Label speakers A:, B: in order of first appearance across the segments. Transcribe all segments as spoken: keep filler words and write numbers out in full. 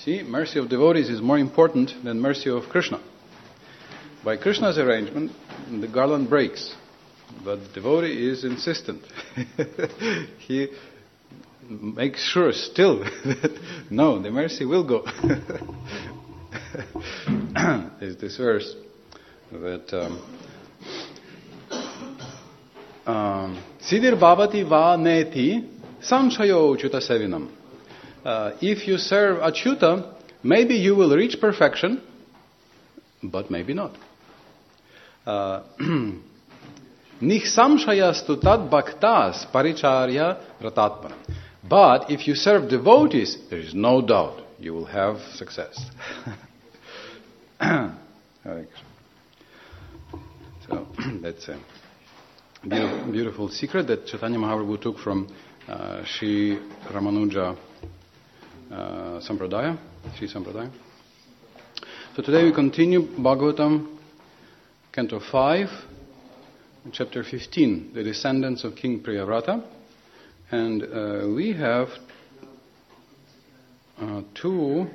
A: See, mercy of devotees is more important than mercy of Krishna. By Krishna's arrangement, the garland breaks, but the devotee is insistent. He makes sure still that no, the mercy will go. Is this verse that um, Siddhir bhavati va neti samshayo achyuta sevinam. Uh, if you serve Achyuta, maybe you will reach perfection, but maybe not. Nich samshayastu tad bhaktas paricharya ratatmana. But if you serve devotees, there is no doubt you will have success. So that's a beautiful, beautiful secret that Chaitanya Mahaprabhu took from uh, Sri Ramanuja uh, Sampradaya, Sri Sampradaya. So today we continue Bhagavatam, Canto five, Chapter fifteen, the descendants of King Priyavrata. And uh, we have uh, two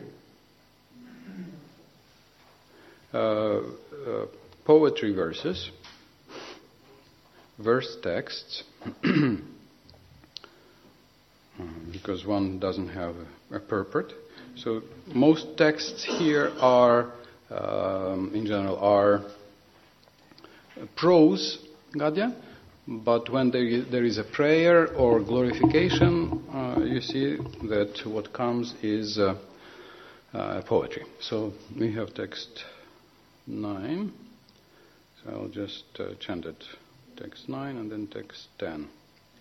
A: uh, uh, poetry verses, verse texts, because one doesn't have a, a purport. So most texts here are, um, in general, are prose gadya. But when there is, there is a prayer or glorification, uh, you see that what comes is uh, uh, poetry. So we have text nine. So I'll just uh, chant it. Text nine and then text ten.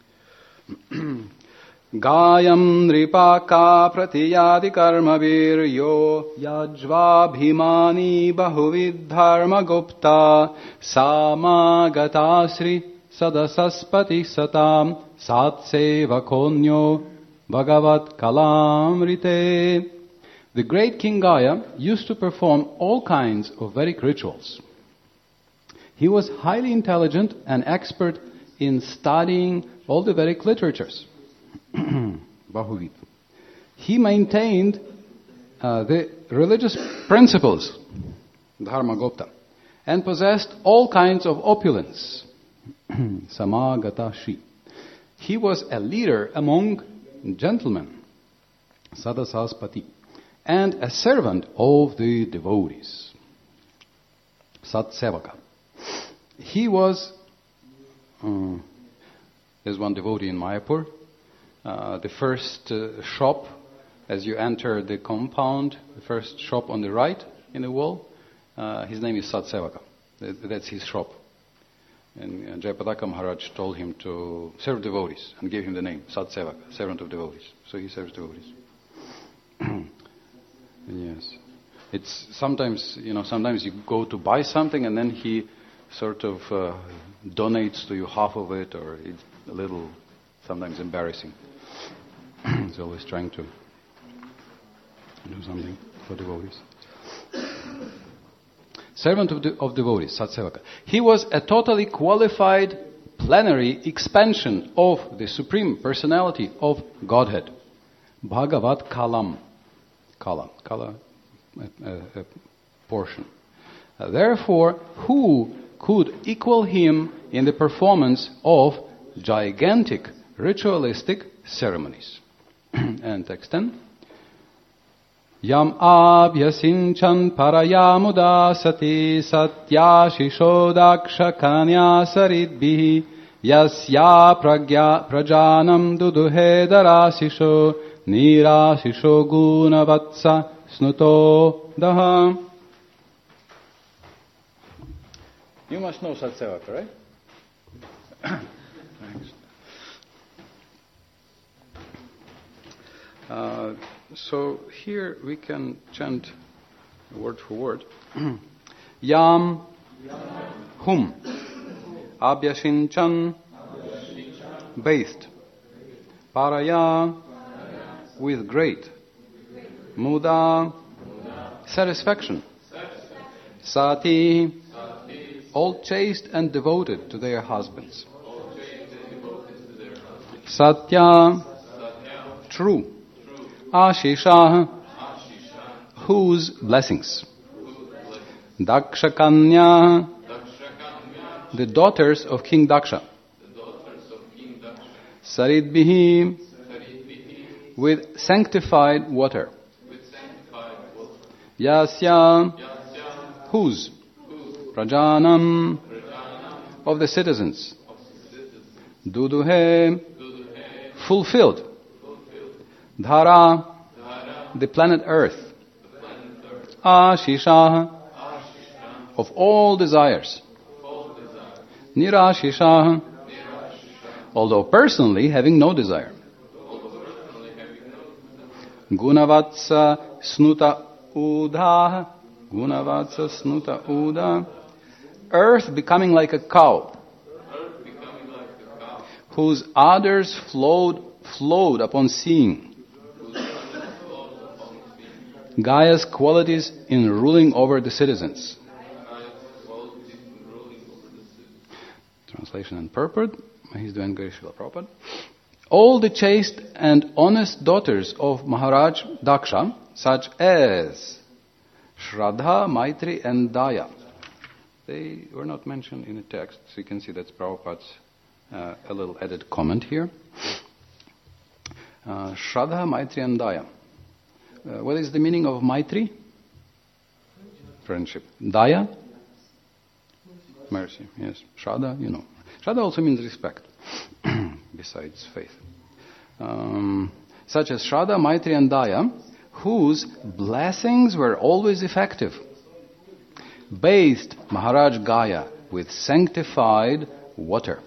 A: Gayam nripaka pratiyadi karma viryo yajva bhimani bahuvid dharma gupta samagatasri Sadasaspati satam satsevakonyo bhagavat kalamrite. The great King Gaya used to perform all kinds of Vedic rituals. He was highly intelligent and expert in studying all the Vedic literatures. Bahuvid. He maintained uh, the religious principles, Dharma Gupta, and possessed all kinds of opulence. Samagatashi. He was a leader among gentlemen, Sadasaspati, and a servant of the devotees, Satsevaka. He was, uh, there's one devotee in Mayapur, uh, the first uh, shop as you enter the compound, the first shop on the right in the wall, uh, his name is Satsevaka. That's his shop. And Jayapataka Maharaj told him to serve devotees and gave him the name Satsevaka, servant of devotees. So he serves devotees. Yes, it's sometimes you know sometimes you go to buy something and then he sort of uh, donates to you half of it, or it's a little sometimes embarrassing. He's always trying to do something for devotees. Servant of, de- of devotees, Satsevaka. He was a totally qualified plenary expansion of the Supreme Personality of Godhead. Bhagavat Kalam. Kala. Kala, a, a, a portion. Uh, therefore, who could equal him in the performance of gigantic ritualistic ceremonies? And text ten. Yam abhyasinchan parayamuda sati satya shishodaksha kanya saridbihi yasya pragya prajanam duduhe darasisho nirasisho gunavatsa snuto daha. You must know Satsevaka, right? Thanks. Uh, So here we can chant word for word. Yam, whom, Abhyasinchan, bathed, Paraya, with great, Muda, satisfaction, Sati, all chaste and devoted to their husbands, Satya, true, Ashisha, whose blessings? Daksha Kanya, the daughters of King Daksha. Saridbihi, with sanctified water. Yasya, whose? Prajanam, of the citizens. Duduhe, fulfilled. Dhara, the planet Earth. Ashisha, of all desires. Nirashisha, although personally having no desire. Gunavatsa snuta udha, Gunavatsa snuta udha, earth becoming like a cow, whose udders flowed, flowed upon seeing. Gaia's qualities in ruling over the citizens. Translation and purport. He's doing Srila Prabhupada. All the chaste and honest daughters of Maharaj Daksha, such as Shraddha, Maitri and Daya. They were not mentioned in the text, so you can see that's Prabhupada's uh, a little added comment here. Uh, Shraddha, Maitri and Daya. Uh, what is the meaning of Maitri? Friendship. Daya? Mercy, yes. Shraddha, you know. Shraddha also means respect, besides faith. Um, such as Shraddha, Maitri and Daya, whose blessings were always effective, bathed Maharaj Gaia with sanctified water.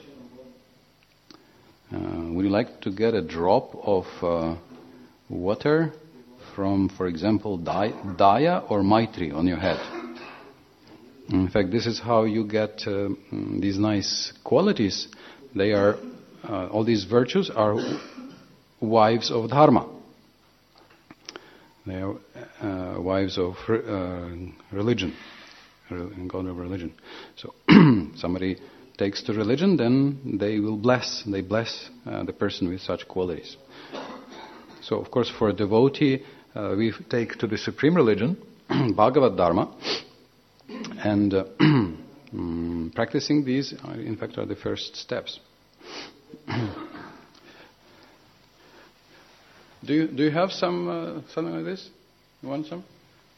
A: Uh, would you like to get a drop of uh, water from, for example, Daya or Maitri on your head? In fact, this is how you get uh, these nice qualities. They are, uh, all these virtues are wives of Dharma. They are uh, wives of uh, religion, God of religion. So, somebody takes to religion, then they will bless, they bless uh, the person with such qualities. So, of course, for a devotee, uh, we take to the supreme religion, Bhagavad Dharma, and uh, um, practicing these, are, in fact, are the first steps. do you do you have some uh, something like this? You want some?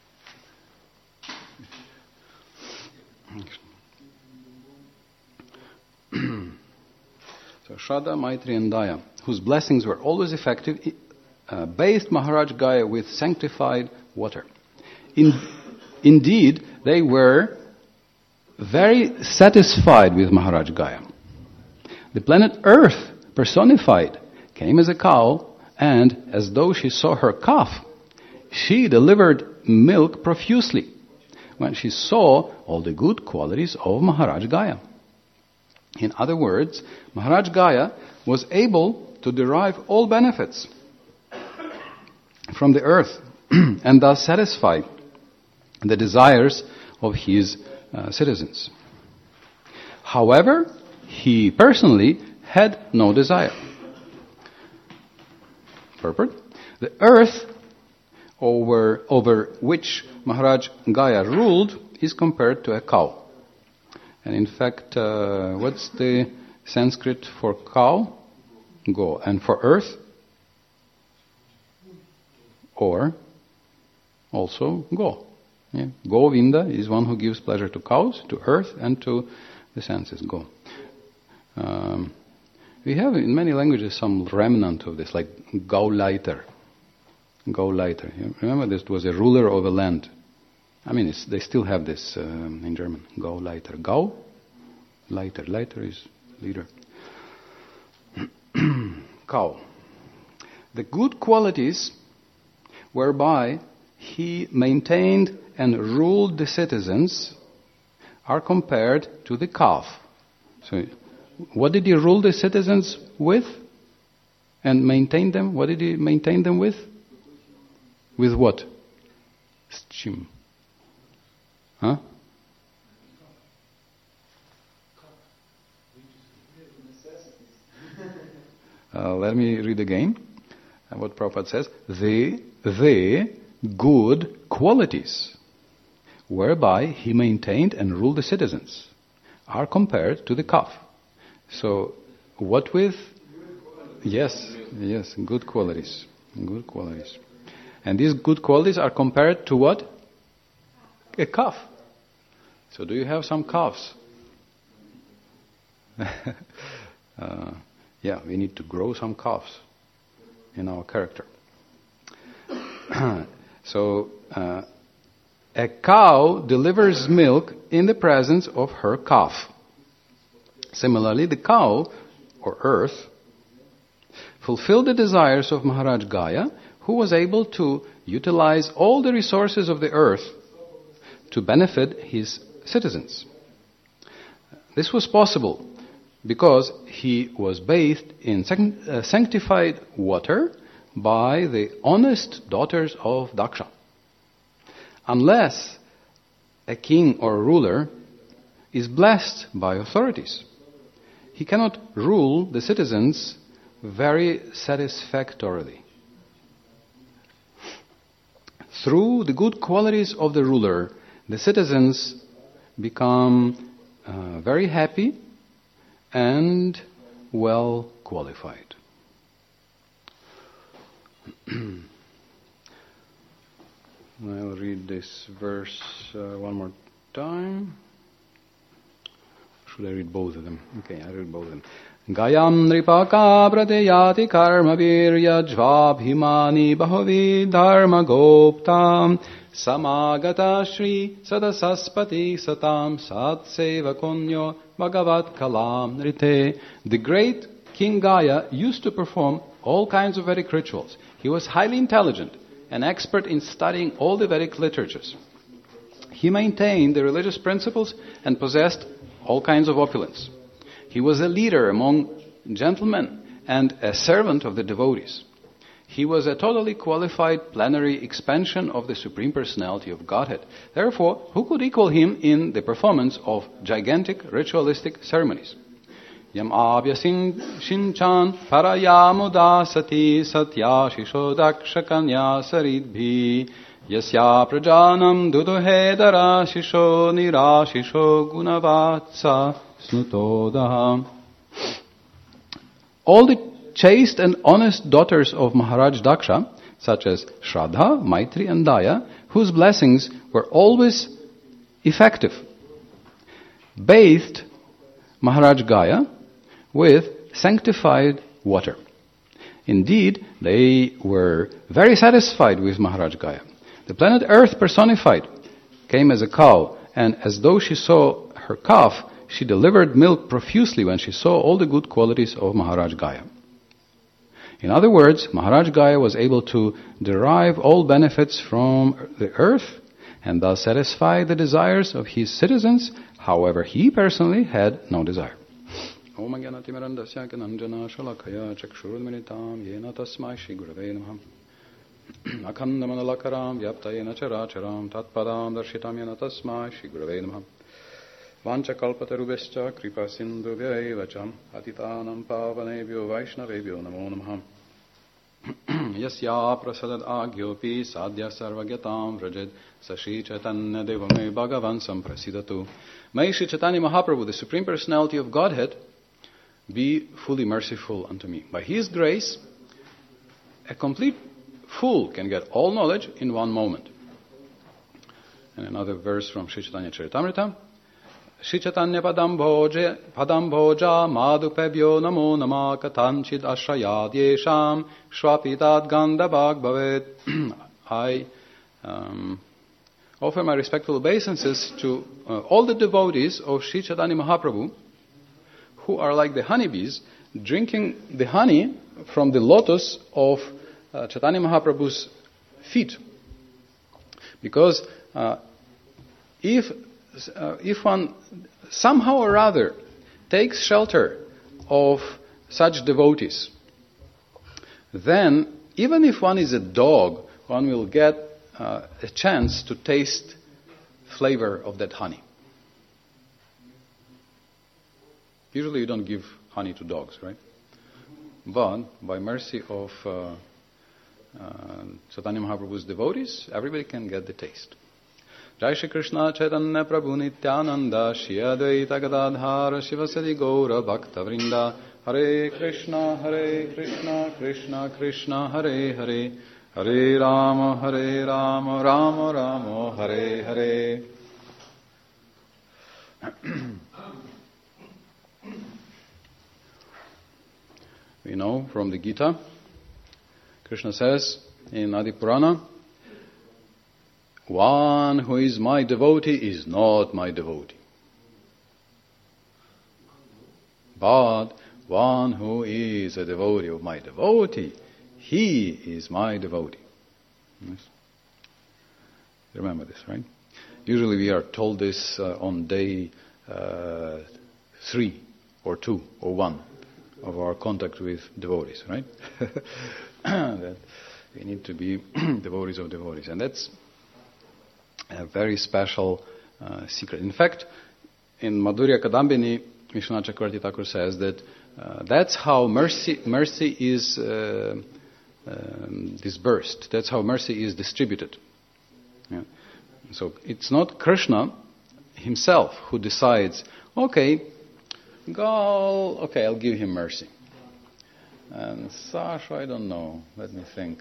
A: So Shraddha, Maitri and Daya, whose blessings were always effective, uh, bathed Maharaj Gaia with sanctified water. In, indeed, they were very satisfied with Maharaj Gaia. The planet Earth, personified, came as a cow, and as though she saw her calf, she delivered milk profusely when she saw all the good qualities of Maharaj Gaia. In other words, Maharaj Gaia was able to derive all benefits from the earth and thus satisfy the desires of his uh, citizens. However, he personally had no desire. Purport: the earth over, over which Maharaj Gaia ruled is compared to a cow. And in fact, uh, what's the Sanskrit for cow? Go. And for earth? Or also go. Yeah. Govinda is one who gives pleasure to cows, to earth, and to the senses. Go. Um, we have in many languages some remnant of this, like Gauleiter. Gauleiter. You remember this was a ruler of a land. I mean, it's, they still have this um, in German. Gauleiter. Gau? Leiter. Leiter is leader. Cow. The good qualities whereby he maintained and ruled the citizens are compared to the calf. So, what did he rule the citizens with? And maintain them? What did he maintain them with? With what? Schim. Huh? Uh, let me read again what Prabhupada says. The, the good qualities, whereby he maintained and ruled the citizens, are compared to the calf. So, what with? Yes, yes, good qualities. Good qualities. And these good qualities are compared to what? A calf. So do you have some calves? uh, yeah, we need to grow some calves in our character. so, uh, a cow delivers milk in the presence of her calf. Similarly, the cow, or earth, fulfilled the desires of Maharaj Gaya, who was able to utilize all the resources of the earth to benefit his citizens. This was possible because he was bathed in sanctified water by the honest daughters of Daksha. Unless a king or a ruler is blessed by authorities, he cannot rule the citizens very satisfactorily. Through the good qualities of the ruler, the citizens become uh, very happy and well qualified. I'll read this verse uh, one more time. Should I read both of them? Okay, I read both of them. Gayam nripaka prateyati karma virya jvabhimani bahavi dharma goptam samagata shri sadasaspati satam satsevakonyo bhagavat kalam rite. The great King Gaya used to perform all kinds of Vedic rituals. He was highly intelligent, an expert in studying all the Vedic literatures. He maintained the religious principles and possessed all kinds of opulence. He was a leader among gentlemen and a servant of the devotees. He was a totally qualified plenary expansion of the Supreme Personality of Godhead. Therefore, who could equal him in the performance of gigantic ritualistic ceremonies? Yam abhya shinchan parayamuda sati satya shishodaksha kanya saridbhi yasya prajanam duduhedara shisho nirashisho gunavatsa snutodaha. All the chaste and honest daughters of Maharaj Daksha, such as Shraddha, Maitri and Daya, whose blessings were always effective, bathed Maharaj Gaya with sanctified water. Indeed, they were very satisfied with Maharaj Gaya. The planet Earth personified came as a cow, and as though she saw her calf, she delivered milk profusely when she saw all the good qualities of Maharaj Gaya. In other words, Maharaj Gaya was able to derive all benefits from the earth and thus satisfy the desires of his citizens. However, he personally had no desire. Om Jnanatimirandasya Gananjana Shalakaya Chakshurudminitam Yena Tasmai Shri Gurave Namah Akhandamanalakaram Vyaptayena Characharam Tatpadam Darshitam Yena Tasmai Shri Gurave Namah Vanchakalpatarubhascha Kripa Sindhubhya Evacham Atitanam Pavanebhyo Vaishnavebhyo Namo Namah Yasya Prasadad Agyopi Sadhya Sarvagyatam Vrajed Sashi Chaitanya Devame Bhagavan Samprasidatu. May Shri Chaitanya Mahaprabhu, the Supreme Personality of Godhead, be fully merciful unto me. By His grace, a complete fool can get all knowledge in one moment. And another verse from Shri Chaitanya Charitamrita. Shri Chaitanya Padam Bhoja, Padam Bhoja, Madhupebhyo Namo Nama Katanchid Ashrayad Yesham Shwapitad Gandhabhag Bhavet. I um, offer my respectful obeisances to uh, all the devotees of Shri Chaitanya Mahaprabhu who are like the honeybees drinking the honey from the lotus of uh, Chaitanya Mahaprabhu's feet. Because uh, if uh, if one somehow or other takes shelter of such devotees, then even if one is a dog, one will get uh, a chance to taste flavor of that honey. Usually you don't give honey to dogs, right? But by mercy of uh, uh, Chaitanya Mahaprabhu's devotees, everybody can get the taste. Jai Shri Krishna Chaitanya Prabhu Nityananda Shri Advaita Gadadhara Shivasadi Gaura Bhakta Vrinda Hare Krishna Hare Krishna Krishna Krishna Hare Hare Hare Rama Hare Rama Rama Rama Hare Hare. We know from the Gita, Krishna says in Adi Purana, one who is my devotee is not my devotee. But one who is a devotee of my devotee, he is my devotee. Yes. Remember this, right? Usually we are told this uh, on day uh, three or two or one of our contact with devotees, right? That we need to be devotees of devotees. And that's a very special uh, secret. In fact, in Madhurya Kadambini, Vishwanath Chakravarti Thakur says that uh, that's how mercy mercy is uh, um, dispersed. That's how mercy is distributed. Yeah. So it's not Krishna himself who decides, okay, go, okay, I'll give him mercy. And Sasha, I don't know. Let me think.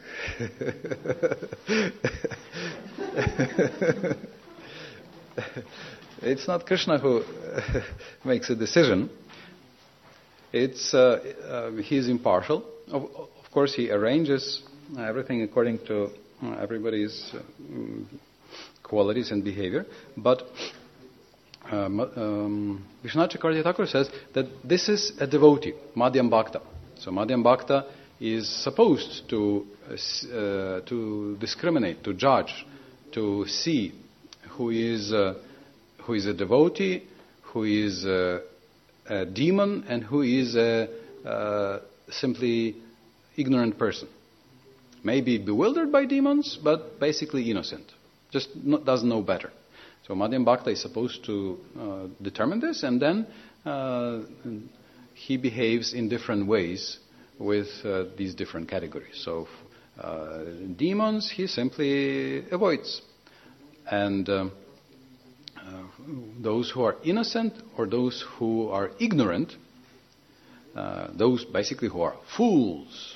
A: It's not Krishna who makes a decision. It's uh, uh, he's impartial. Of, of course, he arranges everything according to uh, everybody's uh, qualities and behavior. But um, um, Vishwanath Chakravarti Thakur says that this is a devotee, Madhyam Bhakta. So Madhyam Bhakta is supposed to uh, to discriminate, to judge, to see who is uh, who is a devotee, who is a, a demon, and who is a uh, simply ignorant person. Maybe bewildered by demons, but basically innocent. Just not, doesn't know better. So Madhyam Bhakta is supposed to uh, determine this, and then uh, he behaves in different ways with uh, these different categories. So uh, demons he simply avoids. And um, uh, those who are innocent or those who are ignorant, uh, those basically who are fools,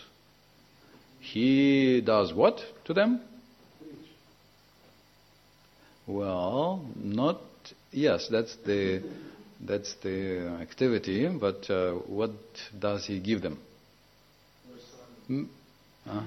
A: he does what to them? Well, not, yes, that's the that's the activity, but uh, what does he give them? Hmm? Huh?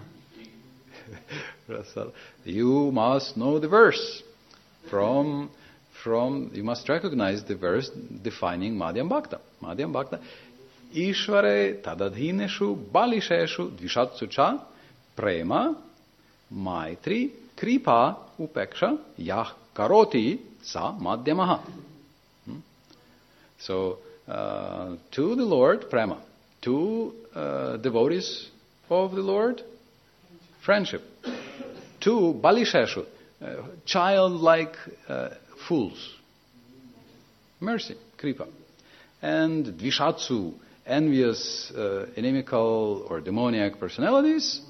A: You must know the verse. From, from, you must recognize the verse defining Madhyam Bhakta. Madhyam Bhakta, Ishvare tadadhineshu balisheshu dvishatsu cha prema maitri kripa upeksha yah karoti sa madhyamaha. Hmm? So, uh, to the Lord, prema. To uh, devotees of the Lord, friendship. To balisheshu, uh, childlike uh, fools, mercy, kripa. And dvishatsu, envious, uh, inimical or demoniac personalities,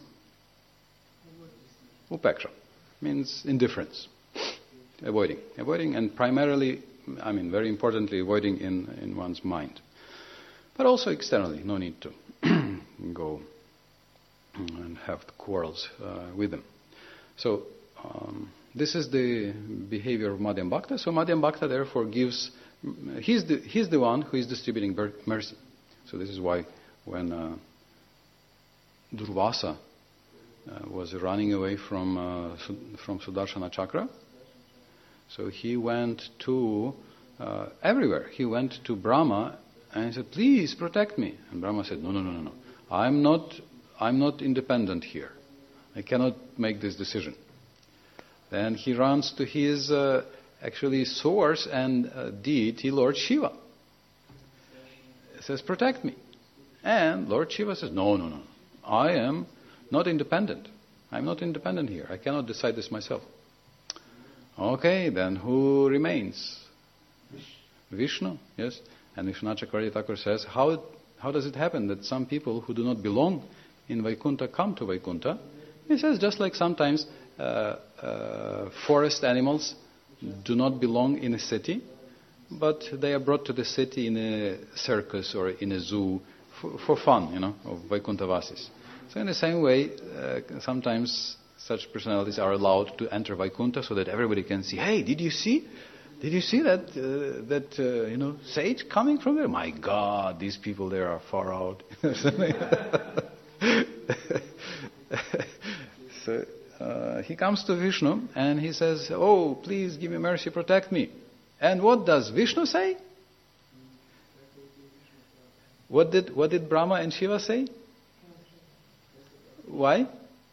A: upeksha, means indifference, avoiding, avoiding, and primarily, I mean, very importantly, avoiding in, in one's mind, but also externally. No need to go and have quarrels uh, with them. So um, this is the behavior of Madhyam Bhakta. So Madhyam Bhakta therefore gives, he's the, he's the one who is distributing mercy. So this is why when uh, Durvasa uh, was running away from uh, from Sudarshana Chakra, so he went to uh, everywhere. He went to Brahma and he said, "Please protect me." And Brahma said, "No, no, no, no, no. I'm not. I'm not independent here. I cannot make this decision." Then he runs to his uh, actually source and uh, deity, Lord Shiva. He says, "Protect me." And Lord Shiva says, "No, no, no. I am not independent. I'm not independent here. I cannot decide this myself." Okay, then who remains? Vishnu, yes. And Vishwanath Chakravarti Thakur says, how, how does it happen that some people who do not belong in Vaikuntha come to Vaikuntha, He says just like sometimes uh, uh, forest animals do not belong in a city, but they are brought to the city in a circus or in a zoo for, for fun, you know, of Vaikuntavasis. So in the same way, uh, sometimes such personalities are allowed to enter Vaikuntha so that everybody can see, hey, did you see? Did you see that, uh, that uh, you know, sage coming from there? My God, these people there are far out. So uh, he comes to Vishnu and he says, oh, please give me mercy, protect me. And what does Vishnu say? What did, what did Brahma and Shiva say? Why?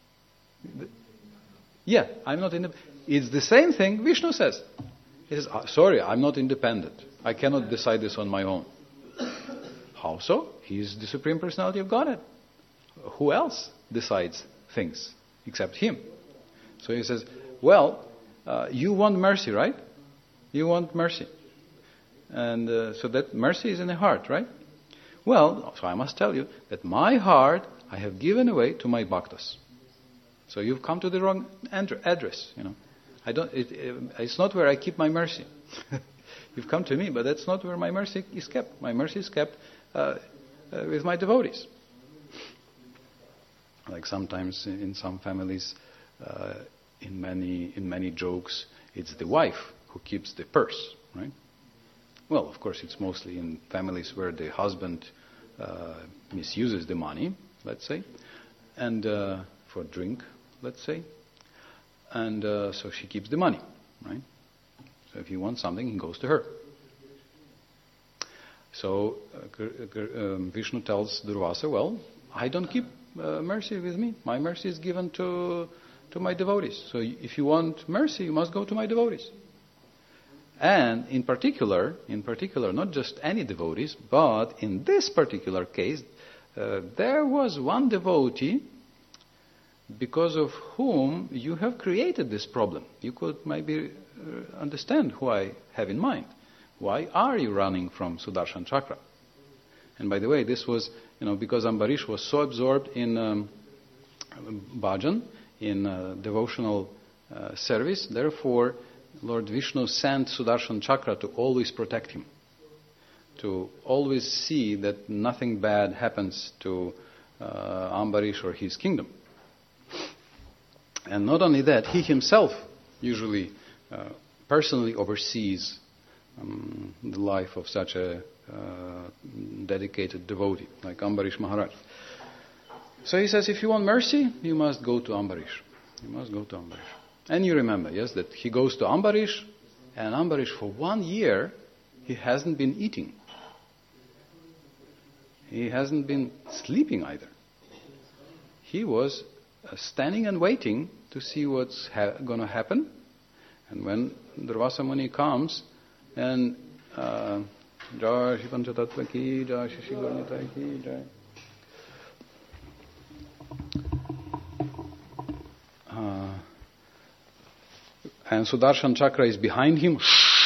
A: Yeah, I'm not independent. It's the same thing Vishnu says. He says, sorry, I'm not independent. I cannot decide this on my own. How so? He is the Supreme Personality of Godhead. Who else decides things except Him? So he says, well, uh, you want mercy, right? You want mercy. And uh, so that mercy is in the heart, right? Well, so I must tell you that my heart I have given away to my bhaktas. So you've come to the wrong address, you know. I don't. It, it, it's not where I keep my mercy. You've come to me, but that's not where my mercy is kept. My mercy is kept uh, uh, with my devotees. Like sometimes in some families, uh, in many in many jokes, it's the wife who keeps the purse, right? Well, of course, it's mostly in families where the husband uh, misuses the money, let's say, and uh, for drink, let's say. And uh, so she keeps the money, right? So if he wants something, he goes to her. So uh, um, Vishnu tells Durvasa, well, I don't keep uh, mercy with me. My mercy is given to to my devotees. So if you want mercy, you must go to my devotees. And in particular, in particular, not just any devotees, but in this particular case, uh, there was one devotee because of whom you have created this problem. You could maybe uh, understand who I have in mind. Why are you running from Sudarshan Chakra? And by the way, this was, you know, because Ambarish was so absorbed in um, bhajan, in uh, devotional uh, service, therefore Lord Vishnu sent Sudarshan Chakra to always protect him, to always see that nothing bad happens to uh, Ambarish or his kingdom. And not only that, he himself usually uh, personally oversees um, the life of such a uh, dedicated devotee, like Ambarish Maharaj. So he says, if you want mercy, you must go to Ambarish. You must go to Ambarish. And you remember, yes, that he goes to Ambarish, and Ambarish for one year, he hasn't been eating. He hasn't been sleeping either. He was uh, standing and waiting to see what's ha- going to happen. And when Durvasa Muni comes, and uh, Jai Shri Panchatattva ki, Jai Shri Shri Gaurnitai ki, Jai. Uh, and Sudarshan Chakra is behind him,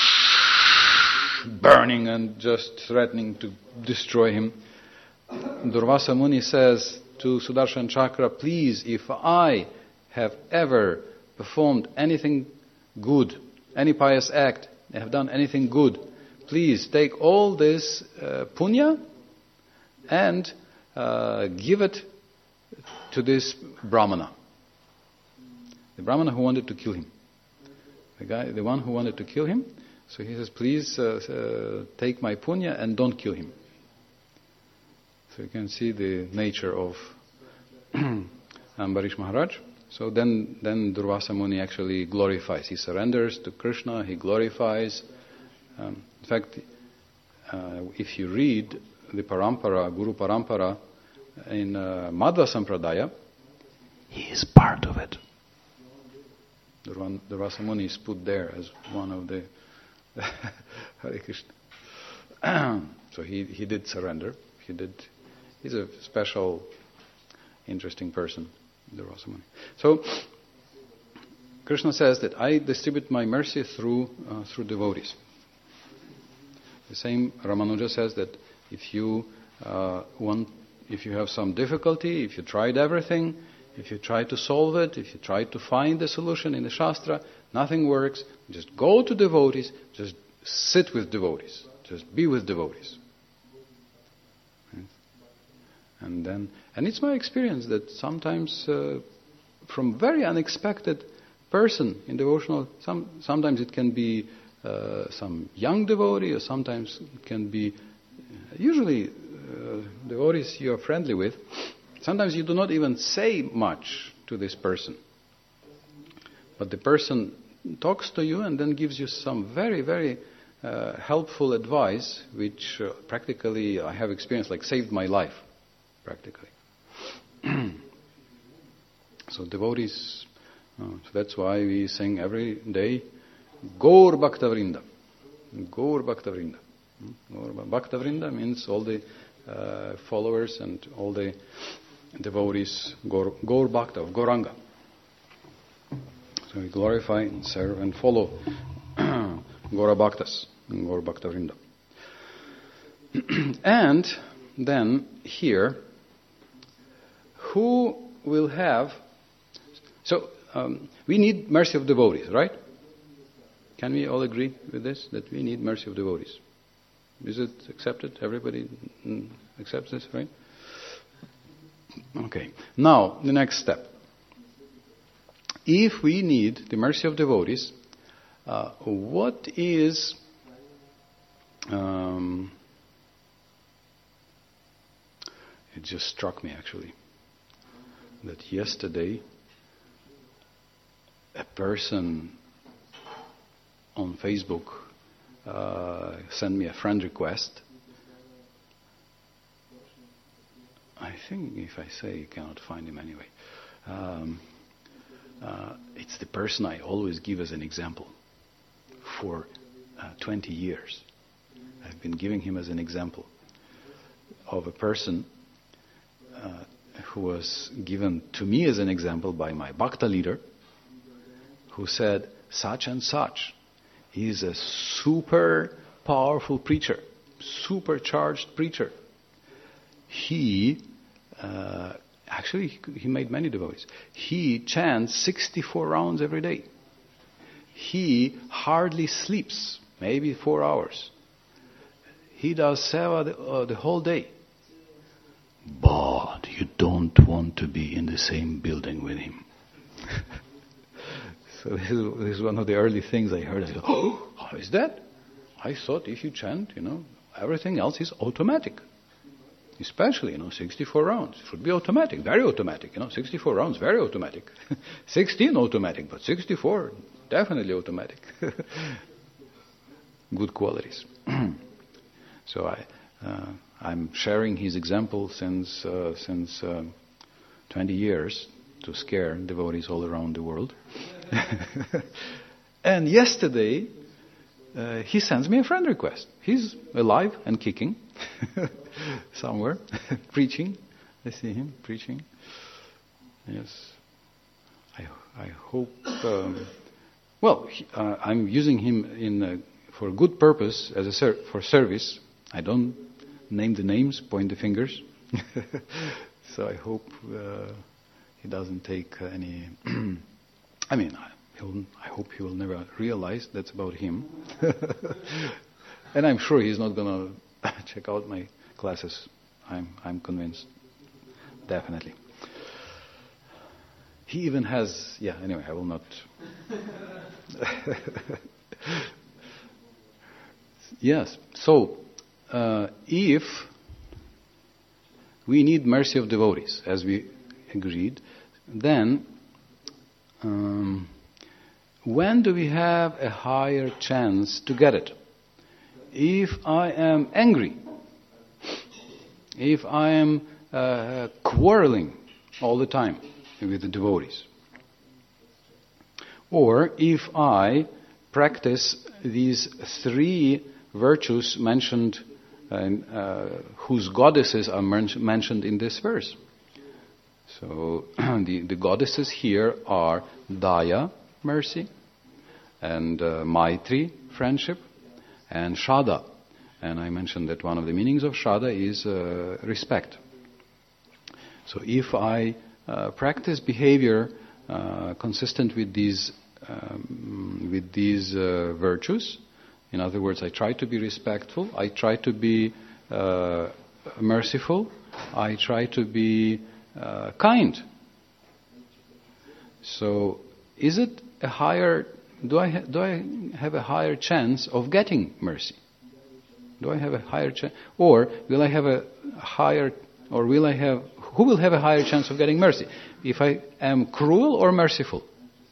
A: burning and just threatening to destroy him. Durvasa Muni says to Sudarshan Chakra, please, if I have ever performed anything good, any pious act, I have done anything good, please take all this uh, punya and uh, give it to this Brahmana. The Brahmana who wanted to kill him. The guy, the one who wanted to kill him. So he says, please uh, uh, take my punya and don't kill him. So you can see the nature of Ambarish Maharaj. So then, then Durvasa Muni actually glorifies. He surrenders to Krishna, he glorifies. Um, in fact, uh, if you read the Parampara, Guru Parampara in uh, Madhva Sampradaya, he is part of it. Durvasa Muni is put there as one of the Hare Krishna. So he, he did surrender. He did. He's a special, interesting person, Durvasa Muni. So Krishna says that I distribute my mercy through uh, through devotees. The same Ramanuja says that if you uh, want, if you have some difficulty, if you tried everything, If you try to solve it, if you try to find the solution in the Shastra, nothing works. Just go to devotees, just sit with devotees, just be with devotees. And then, and it's my experience that sometimes uh, from very unexpected person in devotional, some, sometimes it can be uh, some young devotee, or sometimes it can be, usually uh, devotees you are friendly with, sometimes you do not even say much to this person. But the person talks to you and then gives you some very, very uh, helpful advice, which uh, practically I have experienced, like saved my life, practically. So devotees, uh, so that's why we sing every day, Gaur Bhaktavrinda. Gaur Bhaktavrinda. Gaur Bhaktavrinda means all the uh, followers and all the devotees, Gaur, Gaur Bhakta, of Gauranga. So we glorify and serve and follow Gaura Bhaktas, Gaur Bhaktavrinda. And then here, who will have... So, um, we need mercy of devotees, right? Can we all agree with this, that we need mercy of devotees? Is it accepted? Everybody accepts this, right? Okay. Now, the next step. If we need the mercy of devotees, uh, what is... Um, it just struck me, actually, that yesterday a person on Facebook uh, sent me a friend request. I think if I say you cannot find him anyway. Um, uh, it's the person I always give as an example for uh, twenty years. I've been giving him as an example of a person uh, who was given to me as an example by my Bhakta leader, who said, such and such is a super powerful preacher, supercharged preacher. He, uh, actually, he made many devotees. He chants sixty-four rounds every day. He hardly sleeps, maybe four hours. He does seva the, uh, the whole day. But you don't want to be in the same building with him. So this is, this is one of the early things I heard. I go, oh, how is that? I thought if you chant, you know, everything else is automatic. Especially, you know, sixty-four rounds. It should be automatic, very automatic. You know, sixty-four rounds, very automatic. sixteen automatic, but sixty-four, definitely automatic. Good qualities. So I, uh, I'm sharing his example since uh, since uh, twenty years to scare devotees all around the world. And yesterday, uh, he sends me a friend request. He's alive and kicking somewhere, preaching. I see him preaching. Yes. I I hope. Um, well, he, uh, I'm using him in uh, for a good purpose as a ser- for service. I don't name the names, point the fingers. So I hope uh, he doesn't take uh, any. I mean, he'll, I hope he will never realize that's about him. And I'm sure he's not going to check out my classes. I'm, I'm convinced. Definitely. He even has, yeah, anyway, I will not. Yes, so uh, if we need mercy of devotees, as we agreed, then um, when do we have a higher chance to get it? If I am angry, if I am uh, quarreling all the time with the devotees, or if I practice these three virtues mentioned, uh, uh, whose goddesses are men- mentioned in this verse. So the, the goddesses here are Daya, mercy, and uh, Maitri, friendship, and Shraddha. And I mentioned that one of the meanings of Shraddha is uh, respect. So if I uh, practice behavior uh, consistent with these um, with these uh, virtues. In other words, I try to be respectful. I try to be uh, merciful. I try to be uh, kind. So, is it a higher? Do I ha- do I have a higher chance of getting mercy? Do I have a higher chance, or will I have a higher, or will I have? Who will have a higher chance of getting mercy? If I am cruel or merciful?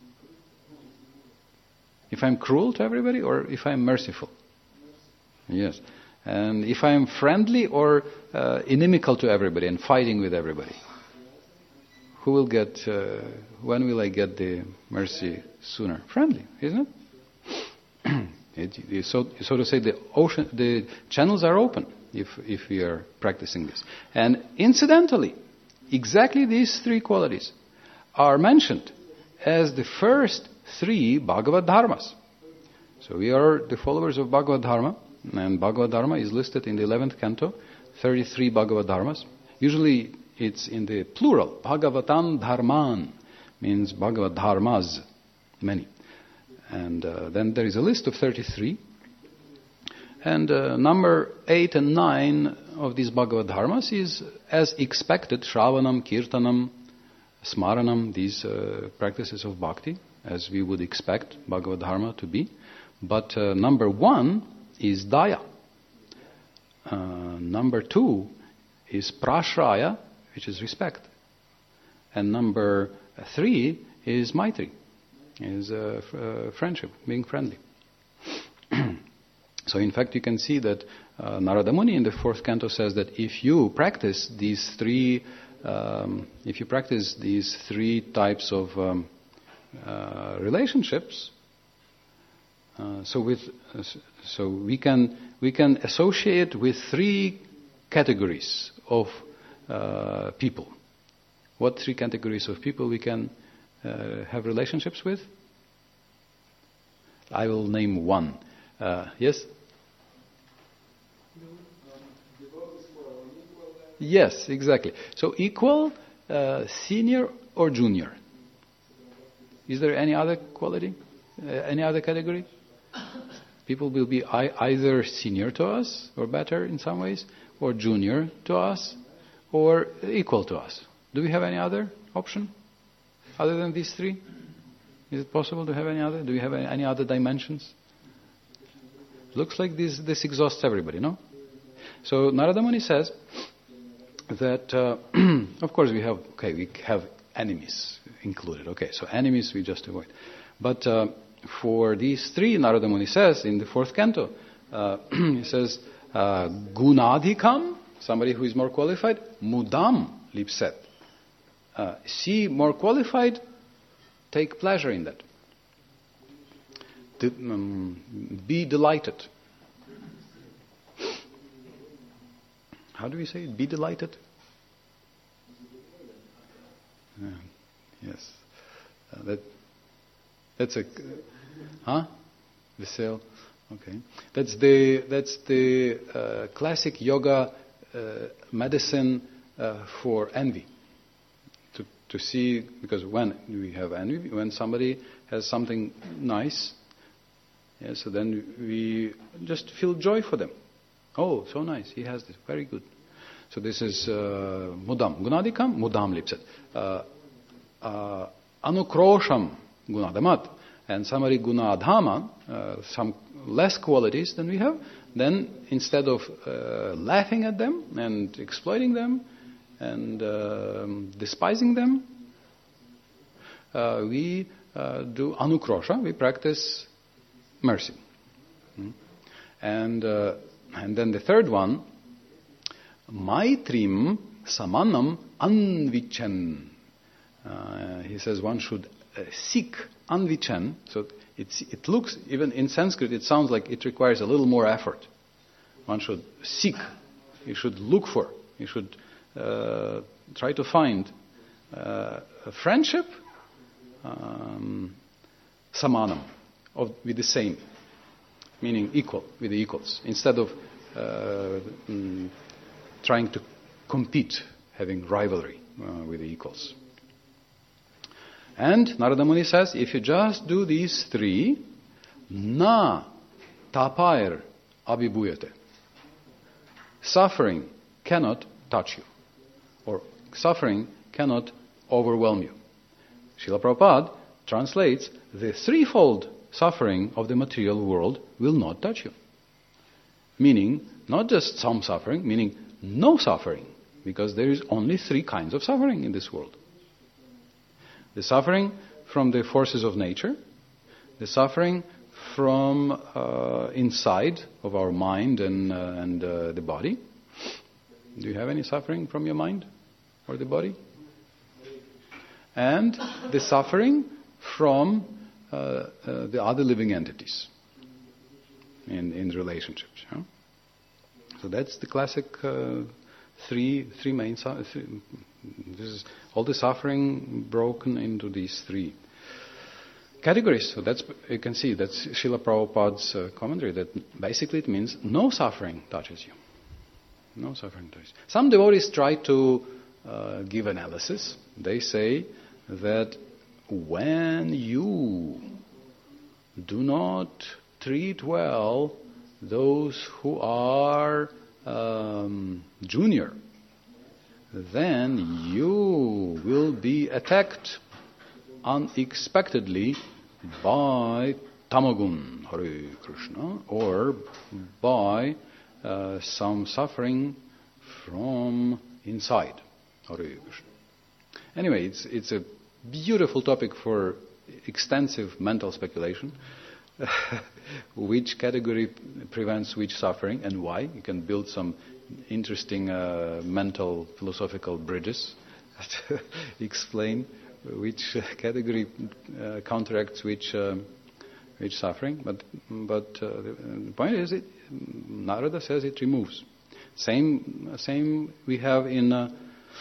A: If I'm cruel to everybody, or if I'm merciful? Yes. And if I'm friendly or uh, inimical to everybody and fighting with everybody? Who will get? Uh, when will I get the mercy sooner? Friendly, isn't it? it, it so, so to say, the ocean, the channels are open if if we are practicing this. And incidentally, exactly these three qualities are mentioned as the first three Bhagavad Dharmas. So we are the followers of Bhagavad Dharma, and Bhagavad Dharma is listed in the eleventh canto, thirty-three Bhagavad Dharmas. Usually it's in the plural. Bhagavatan Dharman means Bhagavad Dharmas, many. And uh, then there is a list of thirty-three. And uh, number eight and nine of these Bhagavad Dharmas is, as expected, Shravanam, Kirtanam, Smaranam, these uh, practices of bhakti, as we would expect Bhagavad Dharma to be. But uh, number one is Daya. Uh, number two is Prashraya, which is respect. And number three is Maitri, is uh, f- uh, friendship, being friendly. So in fact you can see that uh, Narada Muni in the fourth canto says that if you practice these three, um, if you practice these three types of um, uh, relationships, uh, so with uh, so we can we can associate with three categories of uh, people. What three categories of people we can uh, have relationships with? I will name one. Uh, yes? Yes, exactly. So equal, uh, senior or junior? Is there any other quality? Uh, any other category? People will be I- either senior to us or better in some ways, or junior to us, or equal to us. Do we have any other option other than these three? Is it possible to have any other? Do we have any, any other dimensions? Looks like this this exhausts everybody, no? So Narada Muni says that, uh, of course we have, okay, we have enemies included. Okay, so enemies we just avoid. But uh, for these three, Narada Muni says in the fourth canto, uh, he says, uh, Gunadhikam, somebody who is more qualified, Mudam lipset. Uh, see more qualified, take pleasure in that. De- um, be delighted. How do we say it? Be delighted? Yeah. Yes. Uh, that that's a huh? Vesel. Okay. That's the that's the uh, classic yoga uh, medicine uh, for envy. To to see, because when we have envy, when somebody has something nice, yeah, so then we just feel joy for them. Oh, so nice, he has this, very good. So this is uh, mudam. Gunadikam, mudam lipset. Uh, uh, anukrosham gunadamat. And somebody gunadhama, uh, some less qualities than we have, then instead of uh, laughing at them and exploiting them and uh, despising them, uh, we uh, do anukrosha, we practice mercy. Hmm? And uh, And then the third one, maitrim samanam anvichan. Uh, he says one should uh, seek anvichan. So it's, it looks, even in Sanskrit, it sounds like it requires a little more effort. One should seek. You should look for. You should uh, try to find uh, a friendship, um, samanam, of, with the same. Meaning equal, with the equals, instead of uh, mm, trying to compete, having rivalry uh, with the equals. And Narada Muni says, if you just do these three, na tapair abhibhuyate. Suffering cannot touch you, or suffering cannot overwhelm you. Srila Prabhupada translates, the threefold suffering of the material world will not touch you. Meaning, not just some suffering, meaning no suffering, because there is only three kinds of suffering in this world. The suffering from the forces of nature, the suffering from uh, inside of our mind and, uh, and uh, the body. Do you have any suffering from your mind or the body? And the suffering from uh, uh, the other living entities in, in relationships. Huh? So that's the classic uh, three three main su- three, this is all the suffering broken into these three categories. So that's, you can see that's Srila Prabhupada's uh, commentary, that basically it means no suffering touches you. No suffering touches you. Some devotees try to uh, give analysis. They say that when you do not treat well those who are um, junior, then you will be attacked unexpectedly by tamagun, Hare Krishna, or by uh, some suffering from inside, Hare Krishna. Anyway, it's it's a beautiful topic for extensive mental speculation. Which category prevents which suffering and why? You can build some interesting uh, mental philosophical bridges to explain which category uh, counteracts which uh, which suffering. But but uh, the, the point is, it, Narada says it removes. Same same we have in uh,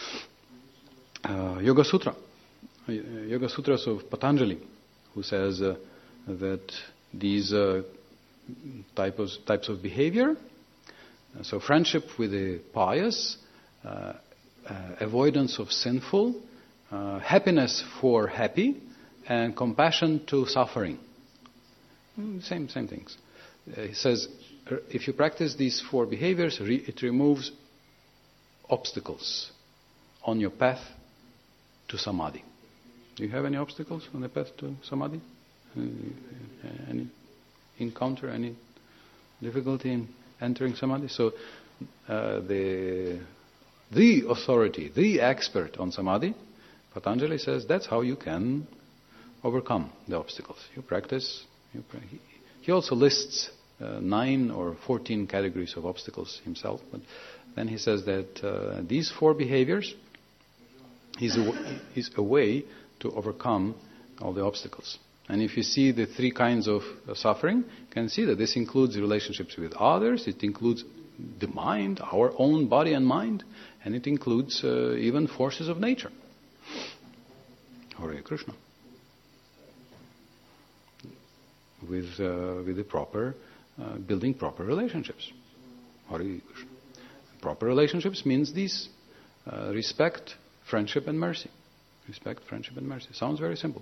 A: uh, Yoga Sutra, Yoga Sutras of Patanjali, who says uh, that these uh, types types of behavior. So friendship with the pious, uh, uh, avoidance of sinful, uh, happiness for happy, and compassion to suffering. Same same things. Uh, he says, if you practice these four behaviors, re- it removes obstacles on your path to samadhi. Do you have any obstacles on the path to samadhi? Uh, any encounter, any difficulty in entering samadhi? So uh, the the authority, the expert on samadhi, Patanjali says that's how you can overcome the obstacles. You practice. You pra- he, he also lists uh, nine or fourteen categories of obstacles himself, but then he says that uh, these four behaviors is a, is a way to overcome all the obstacles. And if you see the three kinds of uh, suffering, you can see that this includes relationships with others, it includes the mind, our own body and mind, and it includes uh, even forces of nature. Hare Krishna. With, uh, with the proper, uh, building proper relationships. Hare Krishna. Proper relationships means these, uh, respect, friendship and mercy. Respect, friendship and mercy. Sounds very simple.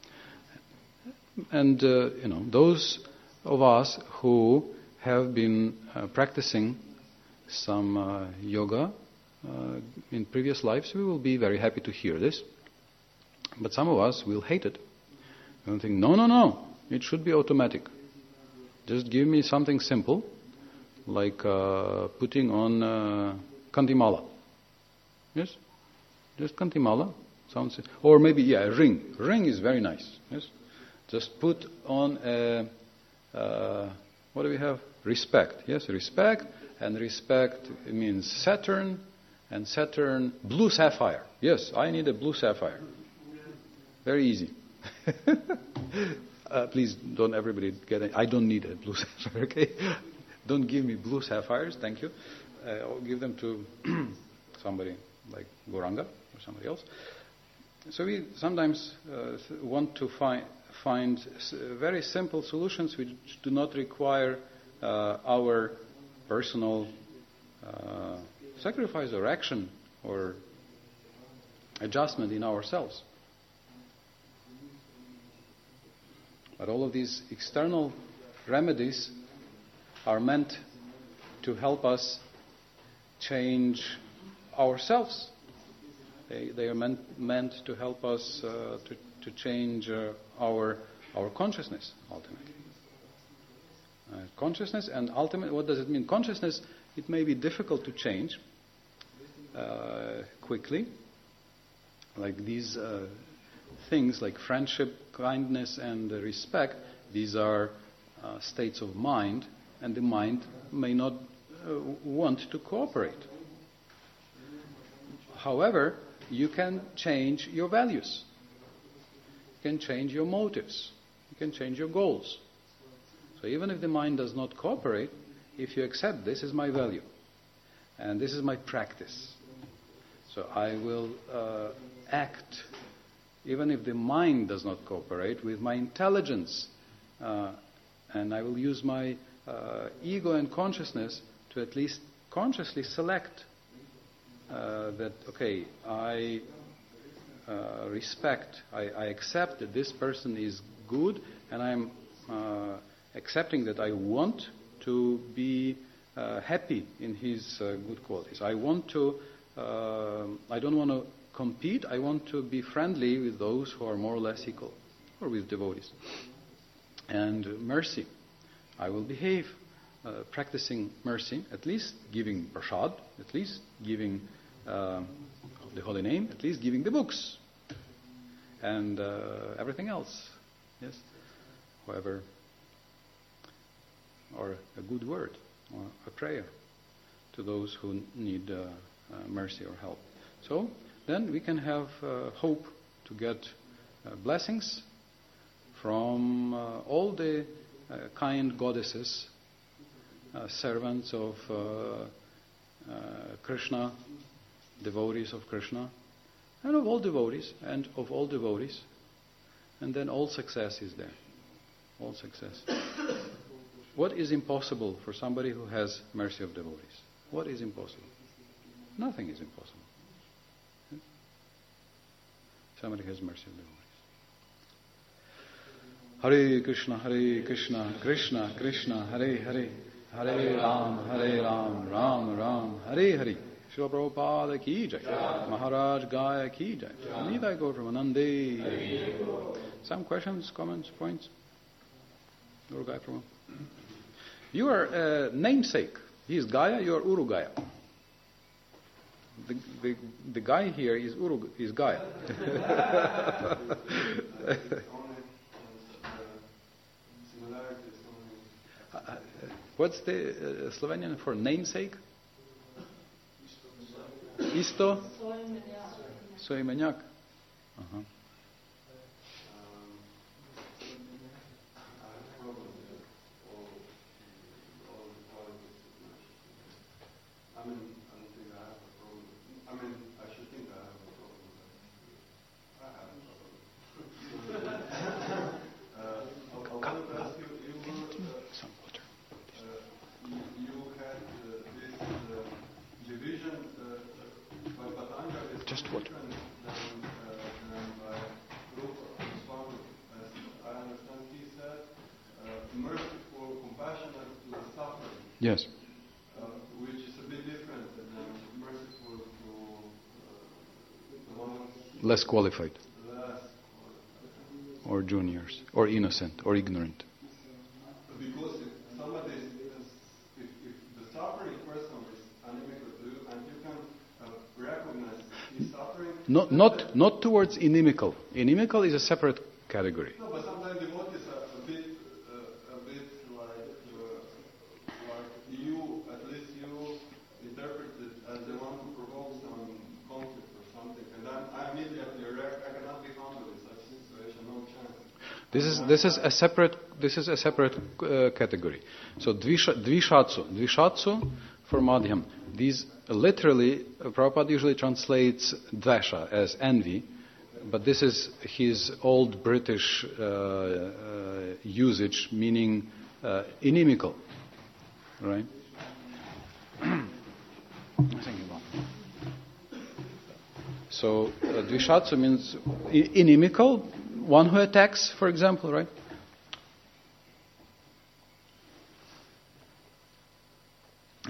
A: And, uh, you know, those of us who have been uh, practicing some uh, yoga uh, in previous lives, we will be very happy to hear this. But some of us will hate it. We'll think, no, no, no, it should be automatic. Just give me something simple, like uh, putting on uh, Kantimala. Yes? Just Kantimala. Sounds, or maybe, yeah, a ring. Ring is very nice. Yes? Just put on a, uh, what do we have? Respect. Yes, respect. And respect means Saturn, and Saturn, blue sapphire. Yes, I need a blue sapphire. Very easy. uh, please don't everybody get it. I don't need a blue sapphire, okay? Don't give me blue sapphires, thank you. Uh, I'll give them to somebody like Gauranga or somebody else. So we sometimes uh, want to find find very simple solutions which do not require uh, our personal uh, sacrifice or action or adjustment in ourselves. But all of these external remedies are meant to help us change ourselves. They, they are meant, meant to help us uh, to, to change uh, our, our consciousness, ultimately. Uh, consciousness and ultimately, what does it mean? Consciousness, it may be difficult to change uh, quickly. Like these uh, things like friendship, kindness, and uh, respect, these are uh, states of mind, and the mind may not uh, want to cooperate. However, you can change your values. You can change your motives. You can change your goals. So even if the mind does not cooperate, if you accept this is my value, and this is my practice, so I will uh, act, even if the mind does not cooperate, with my intelligence, uh, and I will use my uh, ego and consciousness to at least consciously select uh, that, okay, I uh, respect, I, I accept that this person is good, and I'm uh, accepting that I want to be uh, happy in his uh, good qualities. I want to, uh, I don't want to compete, I want to be friendly with those who are more or less equal, or with devotees. And mercy, I will behave uh, practicing mercy, at least giving prasad, at least giving uh, the holy name, at least giving the books, and uh, everything else, yes, however, or a good word, or a prayer to those who need uh, uh, mercy or help. So then we can have uh, hope to get uh, blessings from uh, all the uh, kind goddesses, uh, servants of uh, uh, Krishna, devotees of Krishna, and of all devotees, and of all devotees. And then all success is there. All success. What is impossible for somebody who has mercy of devotees? What is impossible? Nothing is impossible. Somebody has mercy of devotees. Hare Krishna, Hare Krishna, Krishna Krishna, Hare Hare, Hare Ram, Hare Ram, Ram Ram, Hare Hare. Srila Prabhupada ki jai, Maharaj Gaya ki jai, Nidai Gaur Premanande. Some questions, comments, points? Guru Gaya Prabhu. You are uh, namesake. He is Gaya, you are Uru Gaya. The, the, the guy here is Uru, is Gaya. uh, what's the uh, Slovenian for namesake? Isto? Soimenjak. Uh-huh.
B: I mean, I don't think I have a problem. I mean, I should think I have a problem with that. I have a problem. uh, I, I wanted to ask you, you were, uh,
A: Some water.
B: Uh, you, you had uh, this uh, division uh, by Patanga is
A: Just
B: different
A: water.
B: than, uh, than by Rupa Goswami. As I understand, he said, uh, merciful, compassionate to the suffering.
A: Yes.
B: Uh, which is a bit different than merciful to uh, the ones
A: Less qualified,
B: less qualified.
A: or juniors, or innocent, or ignorant.
B: Because if somebody is, if, if the suffering person is animical to you and you can uh, recognize he's suffering.
A: Not, not, not towards inimical. Inimical is a separate category.
B: No, but sometimes devotees are a bit, uh, a bit like, uh, like you, at least you interpret it as they want to provoke some conflict or something, and then I immediately react. I cannot be humble in such a situation, no chance.
A: This is this is a separate this is a separate uh, category. So dvisha, dvishatsu, dvishatsu for Madhyam. These literally, uh, Prabhupada usually translates dvesha as envy, but this is his old British uh, uh, usage, meaning uh, inimical, right? So uh, dvishatsu means i- inimical, one who attacks, for example, right?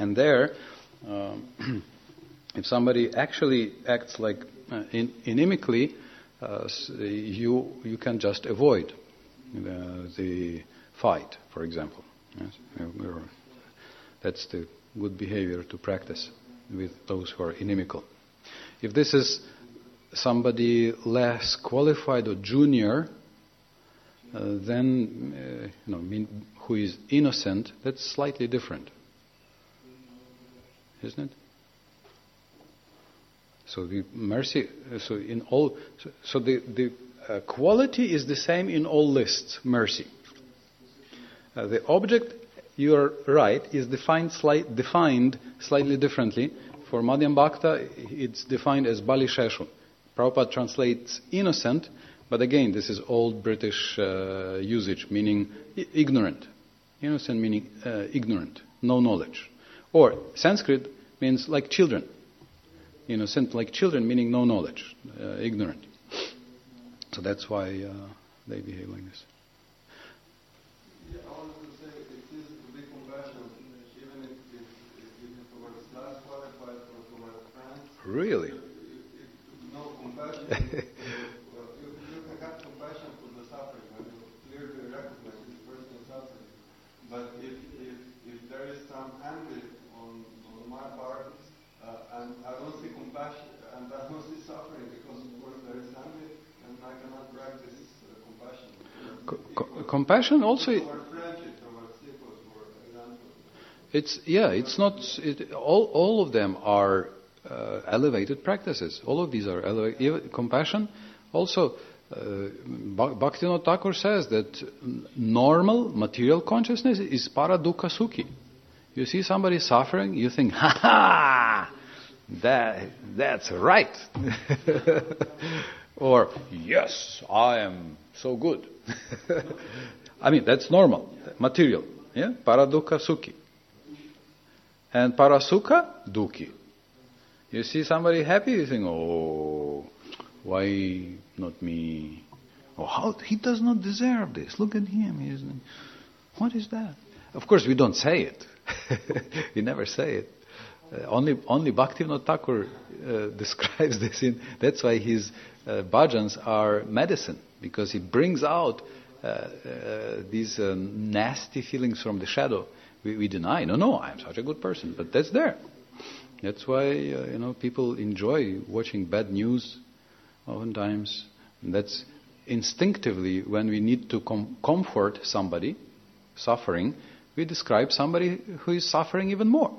A: And there, um, if somebody actually acts like uh, in, inimically, uh, you you can just avoid the, the fight, for example. Yes? That's the good behavior to practice with those who are inimical. If this is somebody less qualified or junior, uh, then uh, you know, mean, who is innocent, that's slightly different, isn't it? So the mercy, so in all, so, so the the uh, quality is the same in all lists. Mercy. Uh, the object, you are right, is defined slight, defined slightly differently. For Madhyam Bhakta, it's defined as Bali Sheshu. Prabhupada translates innocent, but again, this is old British uh, usage, meaning I- ignorant. Innocent meaning uh, ignorant, no knowledge. Or Sanskrit means like children. Innocent like children, meaning no knowledge, uh, ignorant. So that's why uh, they behave like this.
B: Yeah, I wanted to say it is to be compassionate, even if, if, if, if towards less qualified or towards friends.
A: Really?
B: If, if, no compassion. Well, you, you can have compassion for the suffering when you clearly recognize this person is suffering. But if, if, if there is some anger on, on my part, uh, and I don't see compassion, and I don't see suffering because of course there is anger, and I cannot practice uh, compassion.
A: Co- co- compassion also. It's yeah. It's not. It, all all of them are uh, elevated practices. All of these are elevated. Compassion. Also, uh, Bhaktivinoda Thakur says that normal material consciousness is paradukha sukhi. You see somebody suffering, you think, ha ha, that that's right. Or yes, I am so good. I mean, that's normal, material. Yeah, paradukha sukhi. And parasukha dukhi. You see somebody happy, you think, oh, why not me? Oh, how he does not deserve this. Look at him. He is, what is that? Of course, we don't say it. We never say it. Uh, only only Bhaktivinoda Thakur uh, describes this in. That's why his uh, bhajans are medicine, because he brings out uh, uh, these uh, nasty feelings from the shadow. We, we deny. No, no, I'm such a good person, but that's there. That's why uh, you know people enjoy watching bad news. Oftentimes, and that's instinctively when we need to com- comfort somebody suffering. We describe somebody who is suffering even more.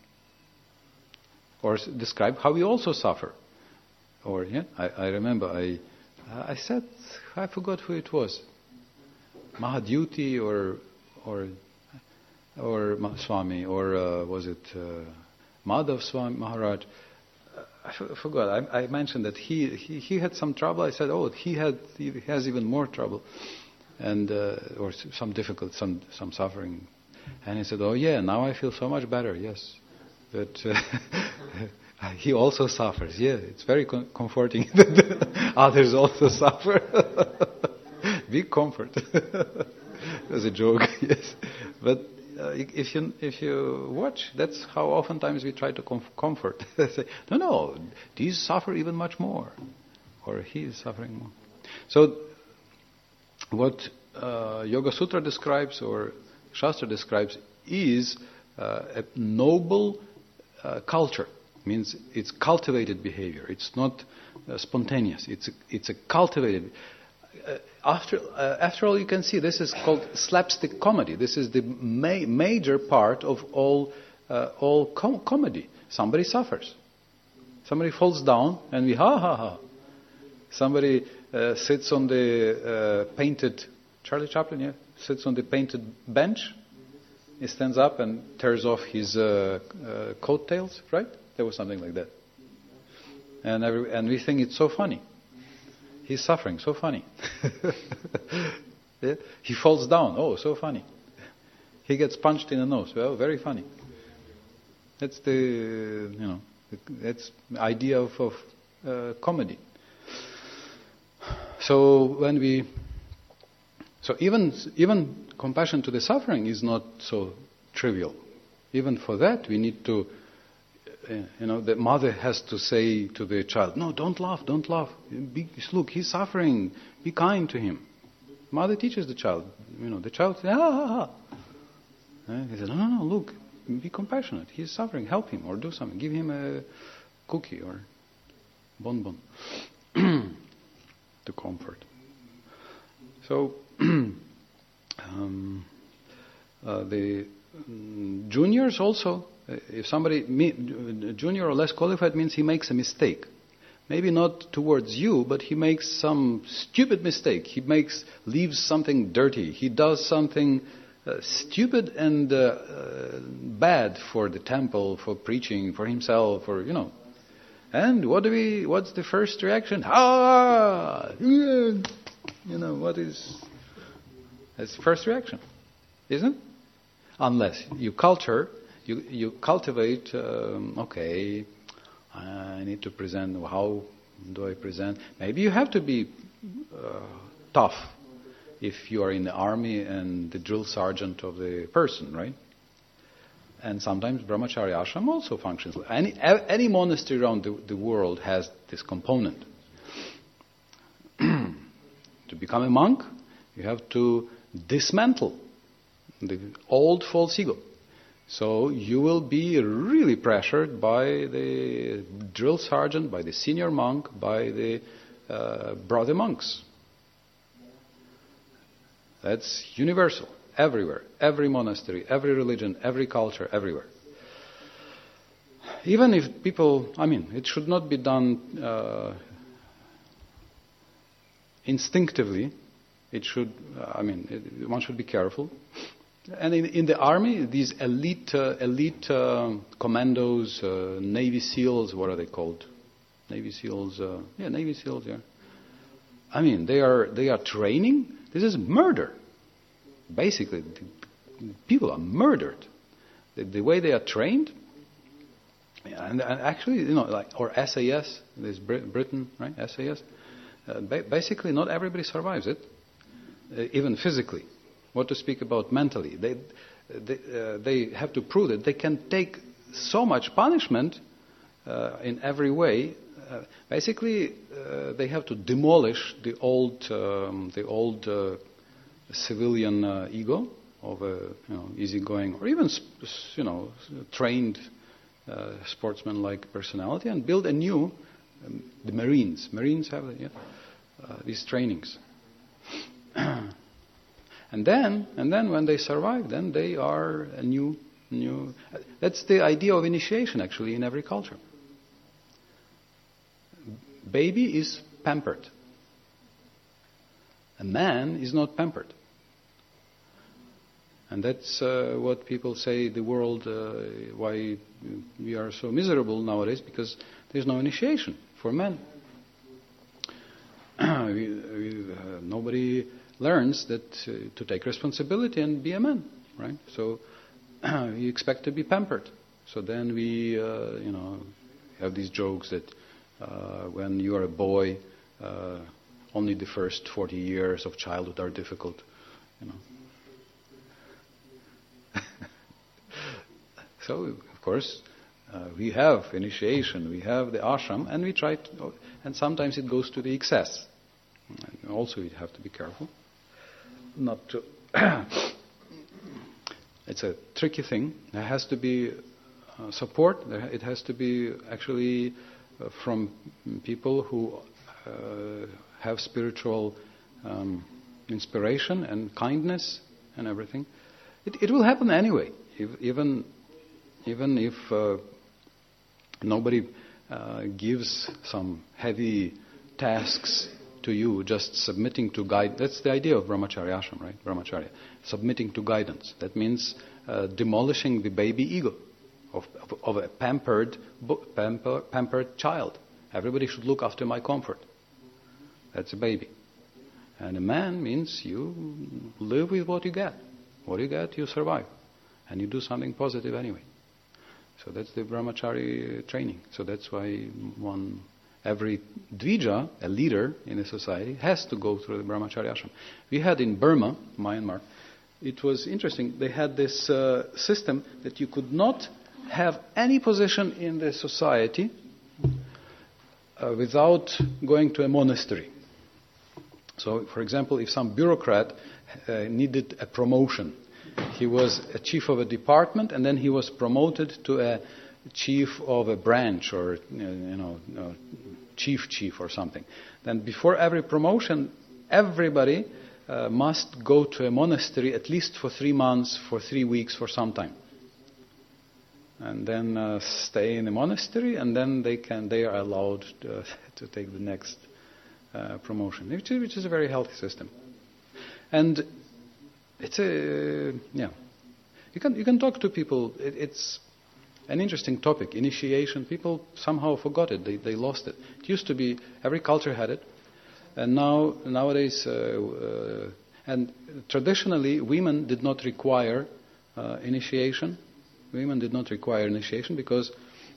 A: Or s- describe how we also suffer. Or, yeah, I, I remember I I said, I forgot who it was. Mahadyuti or or or Swami, or uh, was it uh, Madhav Swami Maharaj? I f- forgot. I, I mentioned that he, he he had some trouble. I said, oh, he had he has even more trouble, and uh, or some difficult, some some suffering. And he said, oh yeah, now I feel so much better, yes. But uh, he also suffers. Yeah, it's very com- comforting that others also suffer. Big comfort. It was a joke, yes. But uh, if you if you watch, that's how oftentimes we try to comf- comfort. Say, no, no, these suffer even much more. Or he is suffering more. So what uh, Yoga Sutra describes, or Shastra describes, is uh, a noble uh, culture. Means it's cultivated behavior. It's not uh, spontaneous. It's a, it's a cultivated. Uh, after uh, after all, you can see this is called slapstick comedy. This is the ma- major part of all uh, all com- comedy. Somebody suffers. Somebody falls down, and we ha ha ha. Somebody uh, sits on the uh, painted Charlie Chaplin, yeah, sits on the painted bench. He stands up and tears off his uh, uh, coattails, right? There was something like that. And every, and we think it's so funny. He's suffering, so funny. Yeah? He falls down, oh, so funny. He gets punched in the nose, well, very funny. That's the, you know, that's the idea of, of uh, comedy. So when we, so even even compassion to the suffering is not so trivial. Even for that, we need to, uh, you know, the mother has to say to the child, no, don't laugh, don't laugh. Be, look, he's suffering. Be kind to him. Mother teaches the child. You know, the child says, ah, ah, ah. Uh, he says, no, no, no, look, be compassionate. He's suffering. Help him or do something. Give him a cookie or bonbon to comfort. So, um, uh, the um, juniors also, uh, if somebody, me, junior or less qualified means he makes a mistake. Maybe not towards you, but he makes some stupid mistake. He makes, leaves something dirty. He does something uh, stupid and uh, uh, bad for the temple, for preaching, for himself, or, you know. And what do we, what's the first reaction? Ah! You know, what is, that's the first reaction, isn't it? Unless you culture, you, you cultivate, um, okay, I need to present, how do I present? Maybe you have to be uh, tough if you are in the army and the drill sergeant of the person, right? And sometimes Brahmacharya ashram also functions. Any, any monastery around the, the world has this component. To become a monk, you have to dismantle the old false ego. So you will be really pressured by the drill sergeant, by the senior monk, by the uh, brother monks. That's universal, everywhere, every monastery, every religion, every culture, everywhere. Even if people, I mean, it should not be done uh, instinctively. It should, uh, I mean, it, one should be careful. And in, in the army, these elite, uh, elite uh, commandos, uh, Navy SEALs, what are they called? Navy SEALs, uh, yeah, Navy SEALs, yeah. I mean, they are they are training. This is murder. Basically, people are murdered. The, the way they are trained, and, and actually, you know, like or S A S, there's Britain, right? S A S. Uh, ba- basically, not everybody survives it, uh, even physically. What to speak about mentally? They they, uh, they have to prove that they can take so much punishment uh, in every way. Uh, basically, uh, they have to demolish the old um, the old uh, civilian uh, ego of a you know easygoing or even you know trained uh, sportsman-like personality and build a new. Um, the Marines, Marines have yeah, uh, these trainings. And then, and then, when they survive, then they are a new, new. That's the idea of initiation, actually, in every culture. Baby is pampered. A man is not pampered, and that's uh, what people say. The world, uh, why we are so miserable nowadays, because there's no initiation for men. we, we, uh, nobody. learns that uh, to take responsibility and be a man, right? So we expect to be pampered. So then we, uh, you know, have these jokes that uh, when you are a boy, uh, only the first forty years of childhood are difficult, you know. So of course uh, we have initiation, we have the ashram, and we try to, and sometimes it goes to the excess. And also we have to be careful. Not to. It's a tricky thing. There has to be uh, support. There, it has to be actually uh, from people who uh, have spiritual um, inspiration and kindness and everything. It, it will happen anyway. If, even even if uh, nobody uh, gives some heavy tasks to you, just submitting to guide. That's the idea of Brahmacharya ashram, right? Brahmacharya. Submitting to guidance. That means uh, demolishing the baby ego of, of, of a pampered, pamper, pampered child. Everybody should look after my comfort. That's a baby. And a man means you live with what you get. What you get, you survive. And you do something positive anyway. So that's the Brahmachari training. So that's why one... Every Dvija, a leader in a society, has to go through the Brahmacharya ashram. We had in Burma, Myanmar, it was interesting. They had this uh, system that you could not have any position in the society uh, without going to a monastery. So, for example, if some bureaucrat uh, needed a promotion, he was a chief of a department, and then he was promoted to a chief of a branch, or you know, uh, chief chief or something. Then, before every promotion, everybody uh, must go to a monastery at least for three months, for three weeks, for some time, and then uh, stay in the monastery, and then they can they are allowed to, uh, to take the next uh, promotion, which is, which is a very healthy system. And it's a yeah, you can you can talk to people. It, it's an interesting topic, initiation. People somehow forgot it. They they lost it. It used to be every culture had it, and now nowadays uh, uh, and traditionally women did not require uh, initiation. Women did not require initiation because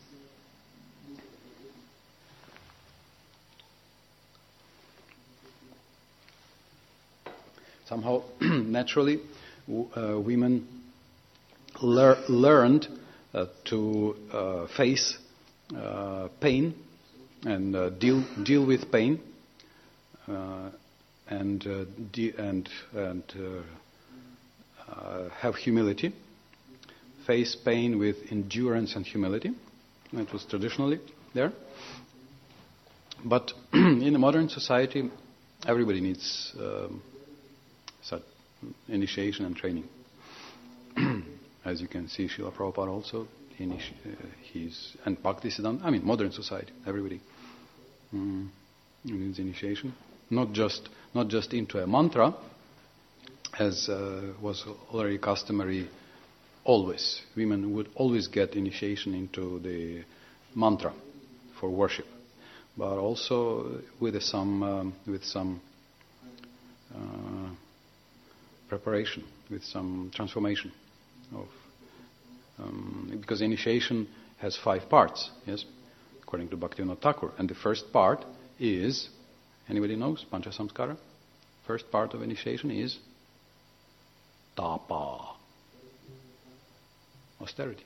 A: somehow naturally uh, women lear- learned uh, to uh, face uh, pain and uh, deal deal with pain uh, and uh, de- and and uh, uh, have humility. Face pain with endurance and humility. It was traditionally there. But in a modern society, everybody needs um, such initiation and training. As you can see, Srila Prabhupada also, initi- uh, he's, and Bhaktisiddhanta, I mean, modern society, everybody mm, needs initiation. Not just, not just into a mantra, as uh, was already customary. Always, women would always get initiation into the mantra for worship, but also with some um, with some uh, preparation, with some transformation of um, because initiation has five parts, yes, according to Bhaktivinoda Thakur, and the first part is, anybody knows Pancha Samskara? First part of initiation is tapa. Austerity.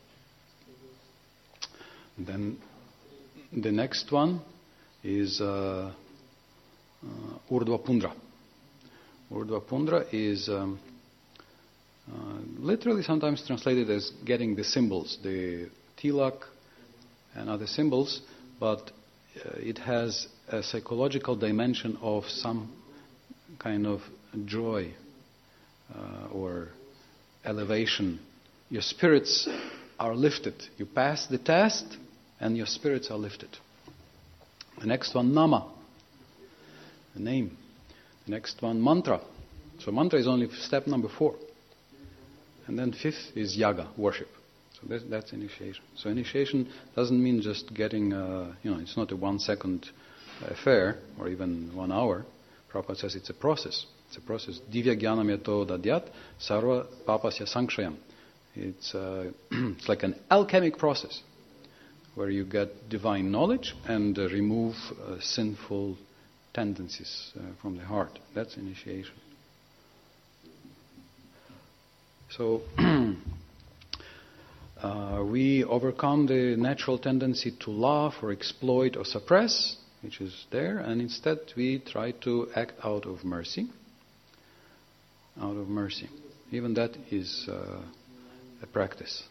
A: Then the next one is uh, uh, Urdhva Pundra. Urdhva Pundra is um, uh, literally sometimes translated as getting the symbols, the tilak and other symbols, but uh, it has a psychological dimension of some kind of joy uh, or elevation. Your spirits are lifted. You pass the test and your spirits are lifted. The next one, Nama, the name. The next one, Mantra. So mantra is only step number four. And then fifth is Yaga, worship. So that, that's initiation. So initiation doesn't mean just getting, uh, you know, it's not a one second affair or even one hour. Prabhupada says it's a process. It's a process. Divya Jnanam Yato Dadyat Sarva Papasya Sankshayam. It's, uh, it's like an alchemic process where you get divine knowledge and uh, remove uh, sinful tendencies uh, from the heart. That's initiation. So uh, we overcome the natural tendency to laugh or exploit or suppress, which is there, and instead we try to act out of mercy. Out of mercy. Even that is uh, a practice.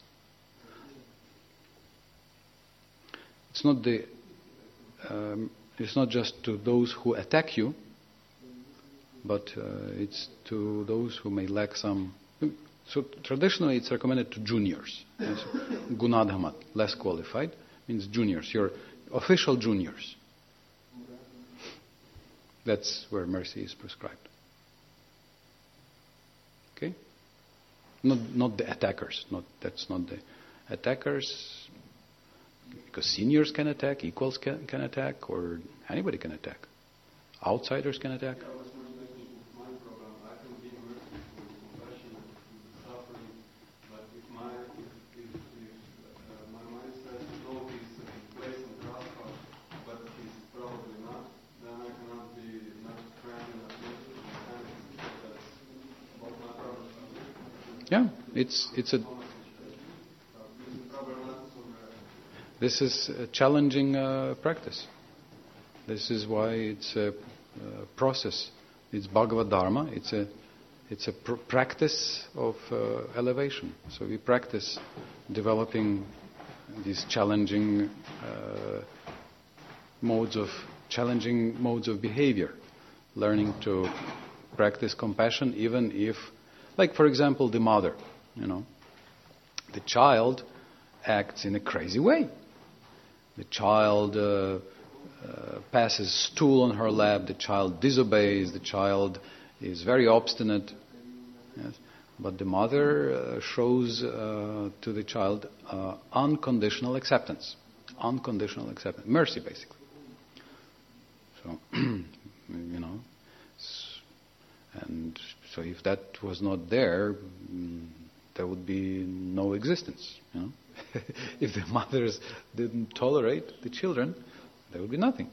A: It's not the. Um, it's not just to those who attack you, but uh, it's to those who may lack some. So traditionally, it's recommended to juniors. Yes. Gunadhamat, less qualified, means juniors. Your official juniors. That's where mercy is prescribed. Okay. Not not the attackers. Not that's not the attackers. Because seniors can attack, equals can, can attack, or anybody can attack. Outsiders can attack.
B: I was not making my problem. I can be merciful, compassionate, suffering, but if my if, if, if uh, my mind says no, he's uh, place on Radha, but he's probably not, then I cannot be not friend, not merciful, and that's what my problem is.
A: Yeah, it's it's a. This is a challenging uh, practice. This is why it's a uh, process. It's Bhagavad Dharma. It's a it's a pr- practice of uh, elevation. So we practice developing these challenging uh, modes of challenging modes of behavior, learning to practice compassion, even if, like for example, the mother, you know, the child acts in a crazy way. The child uh, uh, passes stool on her lap. The child disobeys. The child is very obstinate. Yes? But the mother uh, shows uh, to the child uh, unconditional acceptance, unconditional acceptance, mercy, basically. So, you know, and so if that was not there, mm, there would be no existence. You know, if the mothers didn't tolerate the children, there would be nothing.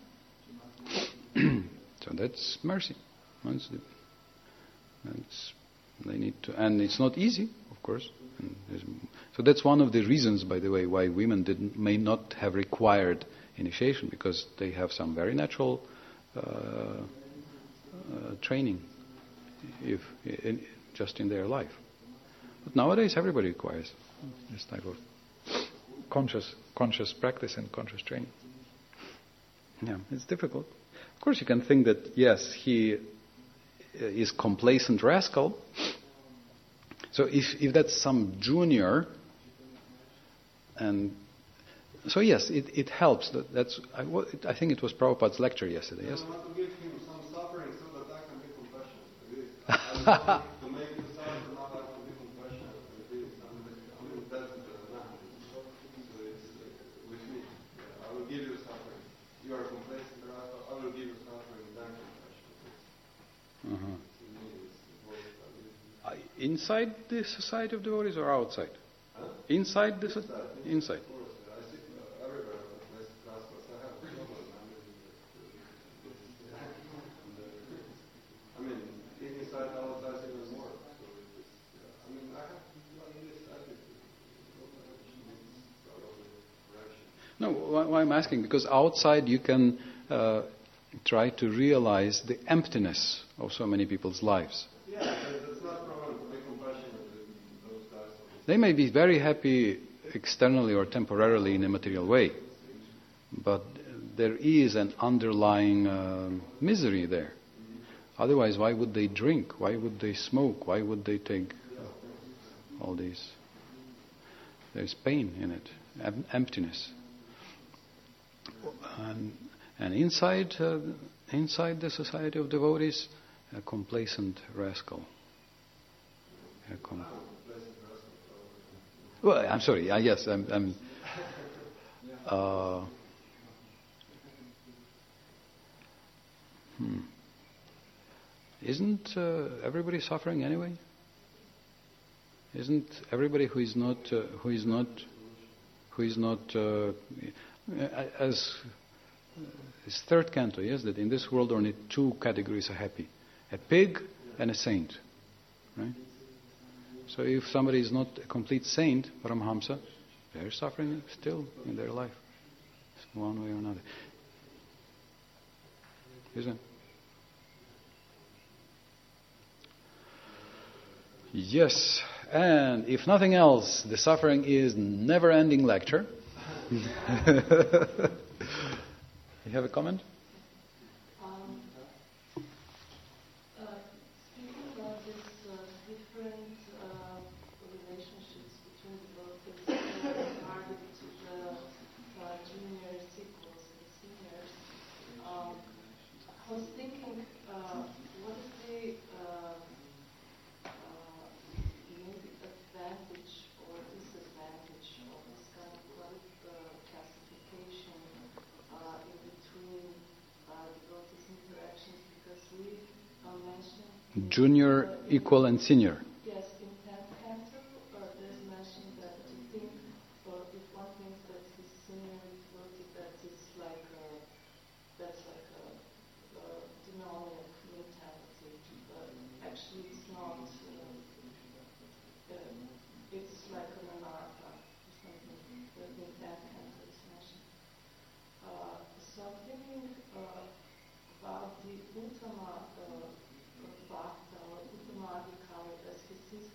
A: So that's mercy. That's, that's they need to, and it's not easy, of course. And so that's one of the reasons, by the way, why women didn't may not have required initiation, because they have some very natural uh, uh, training, if in, just in their life. But nowadays, everybody requires this type of conscious, conscious practice and conscious training. Yeah, it's difficult. Of course, you can think that yes, he is complacent rascal. So if if that's some junior, and so yes, it, it helps. That, that's I, I think it was Prabhupada's lecture yesterday. Yes.
B: I want to give him some suffering so that I can be compassionate. To make him suffer, not I can be compassionate. I mean, that's the man. So it's with me. I will give you suffering. You are complacent, I will give you suffering, then compassion.
A: Uh-huh. Uh, inside the society of devotees or outside?
B: Huh?
A: Inside the so- inside. No, why I'm asking, because outside you can uh, try to realize the emptiness of so many people's lives.
B: Yeah, that's not problem to be compassionate with those guys.
A: They may be very happy externally or temporarily in a material way, but there is an underlying uh, misery there. Otherwise, why would they drink? Why would they smoke? Why would they take uh, all these? There's pain in it, em- emptiness. And, and inside, uh, inside the society of devotees, a complacent rascal. A com- well, I'm sorry. Uh, yes, I'm. I'm uh, hmm. Isn't uh, everybody suffering anyway? Isn't everybody who is not uh, who is not who is not uh, as his third canto, yes, that in this world only two categories are happy: a pig and a saint, right? So if somebody is not a complete saint, Paramhamsa, they're suffering still in their life, one way or another. Isn't it? Yes, and if nothing else, the suffering is never-ending lecture. You have a comment?
C: Um, uh, speaking about this uh, different uh, relationships between the devotees uh, regarding to the uh, junior sequels and seniors, um, I was thinking, uh, what is the uh, uh, maybe advantage or disadvantage of this kind of uh, classification uh, in between uh, devotees' interactions, because we uh, mentioned
A: Junior,
C: uh,
A: equal, and senior.
C: yes, in tenth canto, uh, there's mentioned that to think, or if one thinks that his senior devotee, that it's like a, that's like a, a demonic mentality, but actually it's not. Uh, uh,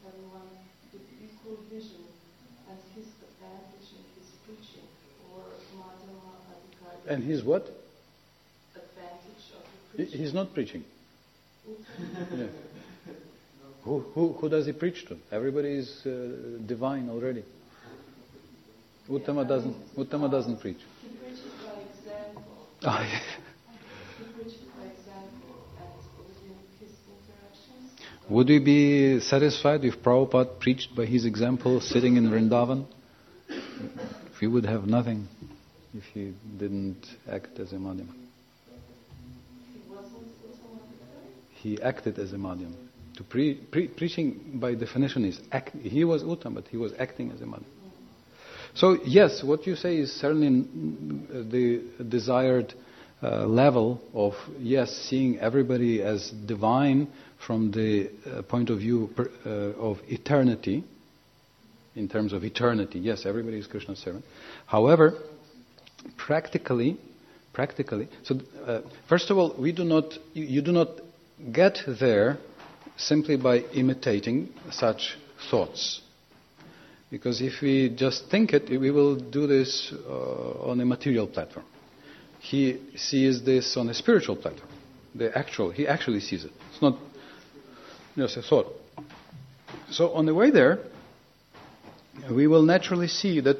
C: everyone with equal vision and his advantage in his preaching, or Madhyama Adhikari?
D: And his what?
C: Advantage of the
D: He-
C: preaching.
D: He's not preaching. Yeah. Who, who, who does he preach to? Everybody is uh, divine already. Uttama doesn't, Uttama doesn't preach.
C: He preaches by example.
D: Oh, yeah.
C: He preaches by example and within his interactions.
D: Would we be satisfied if Prabhupada preached by his example sitting in Vrindavan? If he would have nothing, if he didn't act as a madhyam.
C: He wasn't Uttama Adhikari?
D: He acted as a madhyam. To pre- pre- preaching, by definition, is act. He was Uttam, but he was acting as a madhyam. So yes, what you say is certainly mm, the desired uh, level of, yes, seeing everybody as divine from the uh, point of view per, uh, of eternity, in terms of eternity. Yes, everybody is Krishna's servant. However, practically, practically, so uh, first of all, we do not, you, you do not get there simply by imitating such thoughts. Because if we just think it, we will do this uh, on a material platform. He sees this on a spiritual platform. The actual, he actually sees it. It's not just a thought. So on the way there, we will naturally see that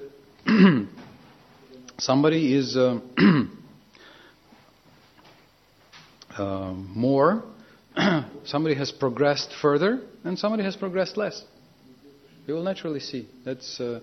D: somebody is uh, uh, more, somebody has progressed further, and somebody has progressed less. You will naturally see. That's uh,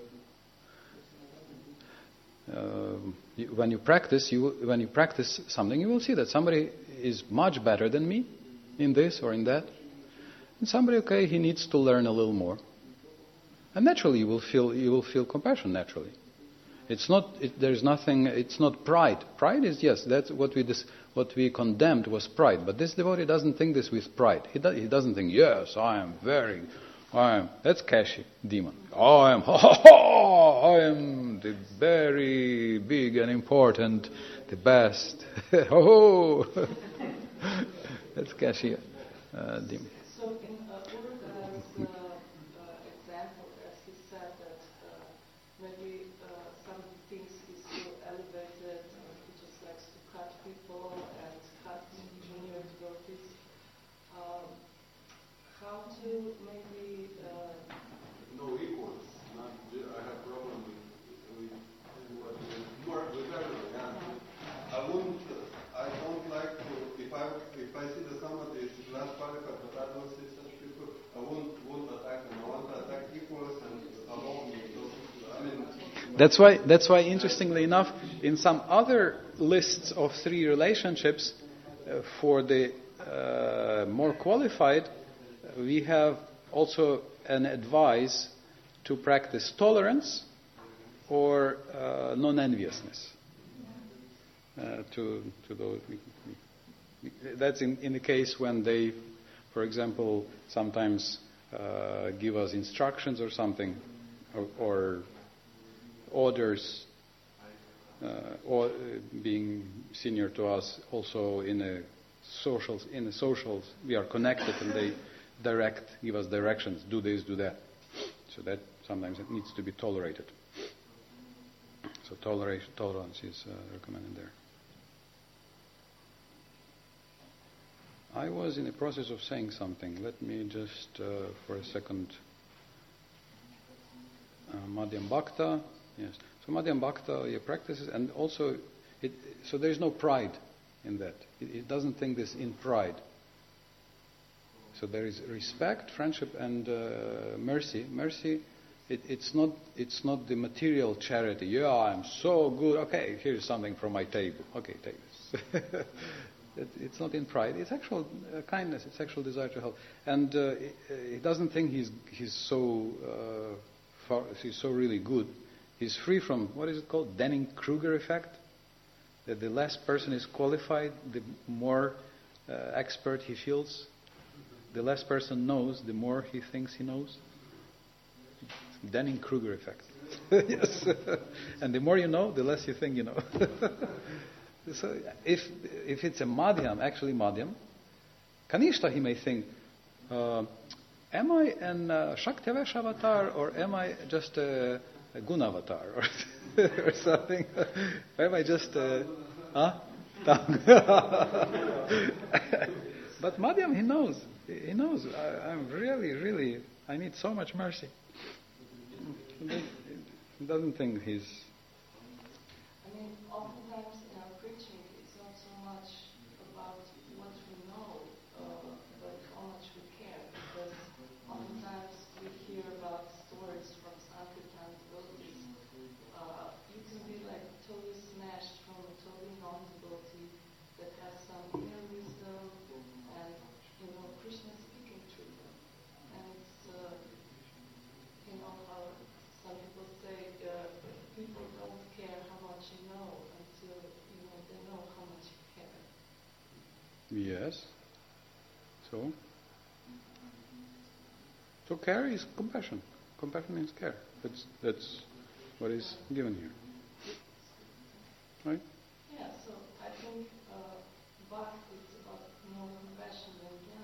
D: uh, you, when you practice. You when you practice something, you will see that somebody is much better than me in this or in that, and somebody, okay, he needs to learn a little more. And naturally, you will feel you will feel compassion. Naturally, it's not. It, there's nothing. It's not pride. Pride is, yes. That's what we dis, what we condemned was pride. But this devotee doesn't think this with pride. He do, he doesn't think, yes, I am very. I am, that's Kashi, demon. I am, ha ha ha, I am the very big and important, the best. Ho ho! That's Kashi, uh, demon.
C: So in uh, Urugai's uh, uh, example, as he said that uh, maybe uh, some things he's so elevated, uh, he just likes to cut people and cut junior devotees. Um, how to maybe uh,
B: No equals. Not, I have problem with, with, with, work with everyone. Yeah. I wouldn't. I don't like to. If I if I see that somebody is less qualified, but I don't see such people, I wouldn't wouldn't attack them. I want to attack equals and along with those people. I mean.
D: That's why. That's why. Interestingly enough, in some other lists of three relationships, uh, for the uh, more qualified, we have also an advice to practice tolerance or uh, non-enviousness. Uh, to to those, we, we, that's in, in the case when they, for example, sometimes uh, give us instructions or something, or, or orders, uh, or uh, being senior to us, also in a socials. In the socials, we are connected, and they direct, give us directions, do this, do that. So that sometimes it needs to be tolerated. So toleration, tolerance is uh, recommended there. I was in the process of saying something. Let me just, uh, for a second. Uh, Madhyam Bhakta, yes. So Madhyam Bhakta, your practices, and also, it, so there is no pride in that. It, it doesn't think this in pride. So there is respect, friendship, and uh, mercy. Mercy, it, it's not it's not the material charity. Yeah, I'm so good. Okay, here's something from my table. Okay, take this. it, it's not in pride. It's actual uh, kindness. It's actual desire to help. And uh, he doesn't think he's he's so uh, far, he's so really good. He's free from, what is it called, Dunning-Kruger effect. That the less person is qualified, the more uh, expert he feels. The less person knows, the more he thinks he knows. Dunning-Kruger effect. Yes. And the more you know, the less you think you know. So if if it's a madhyam, actually madhyam, kanishta he may think, uh, am I an uh, Shaktivesh avatar or am I just a, a Guna avatar or, or something? Or am I just a... Huh? But Madhyam, he knows. He knows. I, I'm really, really, I need so much mercy. He doesn't think he's...
C: I mean, oftentimes in our preaching, it's not so much about what we know, uh, but how much we care. Because oftentimes we hear about stories from Sankirtan devotees. Uh, you can be like totally smashed from a totally non-devotee that has some inner wisdom and, you know, Krishna speaking through them. And it's, uh, you know, how some people say uh, people don't care how much you know until, you know, they know how much you care.
D: Yes. So? So care is compassion. Compassion means care. That's, that's what is given here. Right?
C: Yeah, so I think uh, Bhakti is about more compassion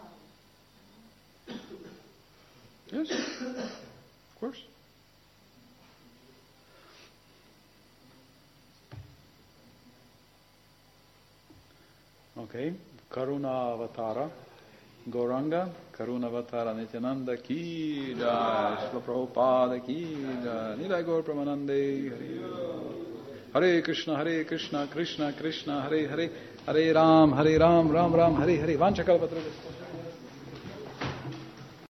C: than jnana.
D: Yes. Of course. Okay. Karuna Avatara. Gauranga. Karuna Avatara Nityananda ki jai. Srila Prabhupada ki jai. Nilai Gaur Pramanande. Hare Krishna, Hare Krishna, Krishna Krishna, Hare Hare. Hare Ram, Hare Ram, Ram Ram, Hare Hare. Vanchakalpatra.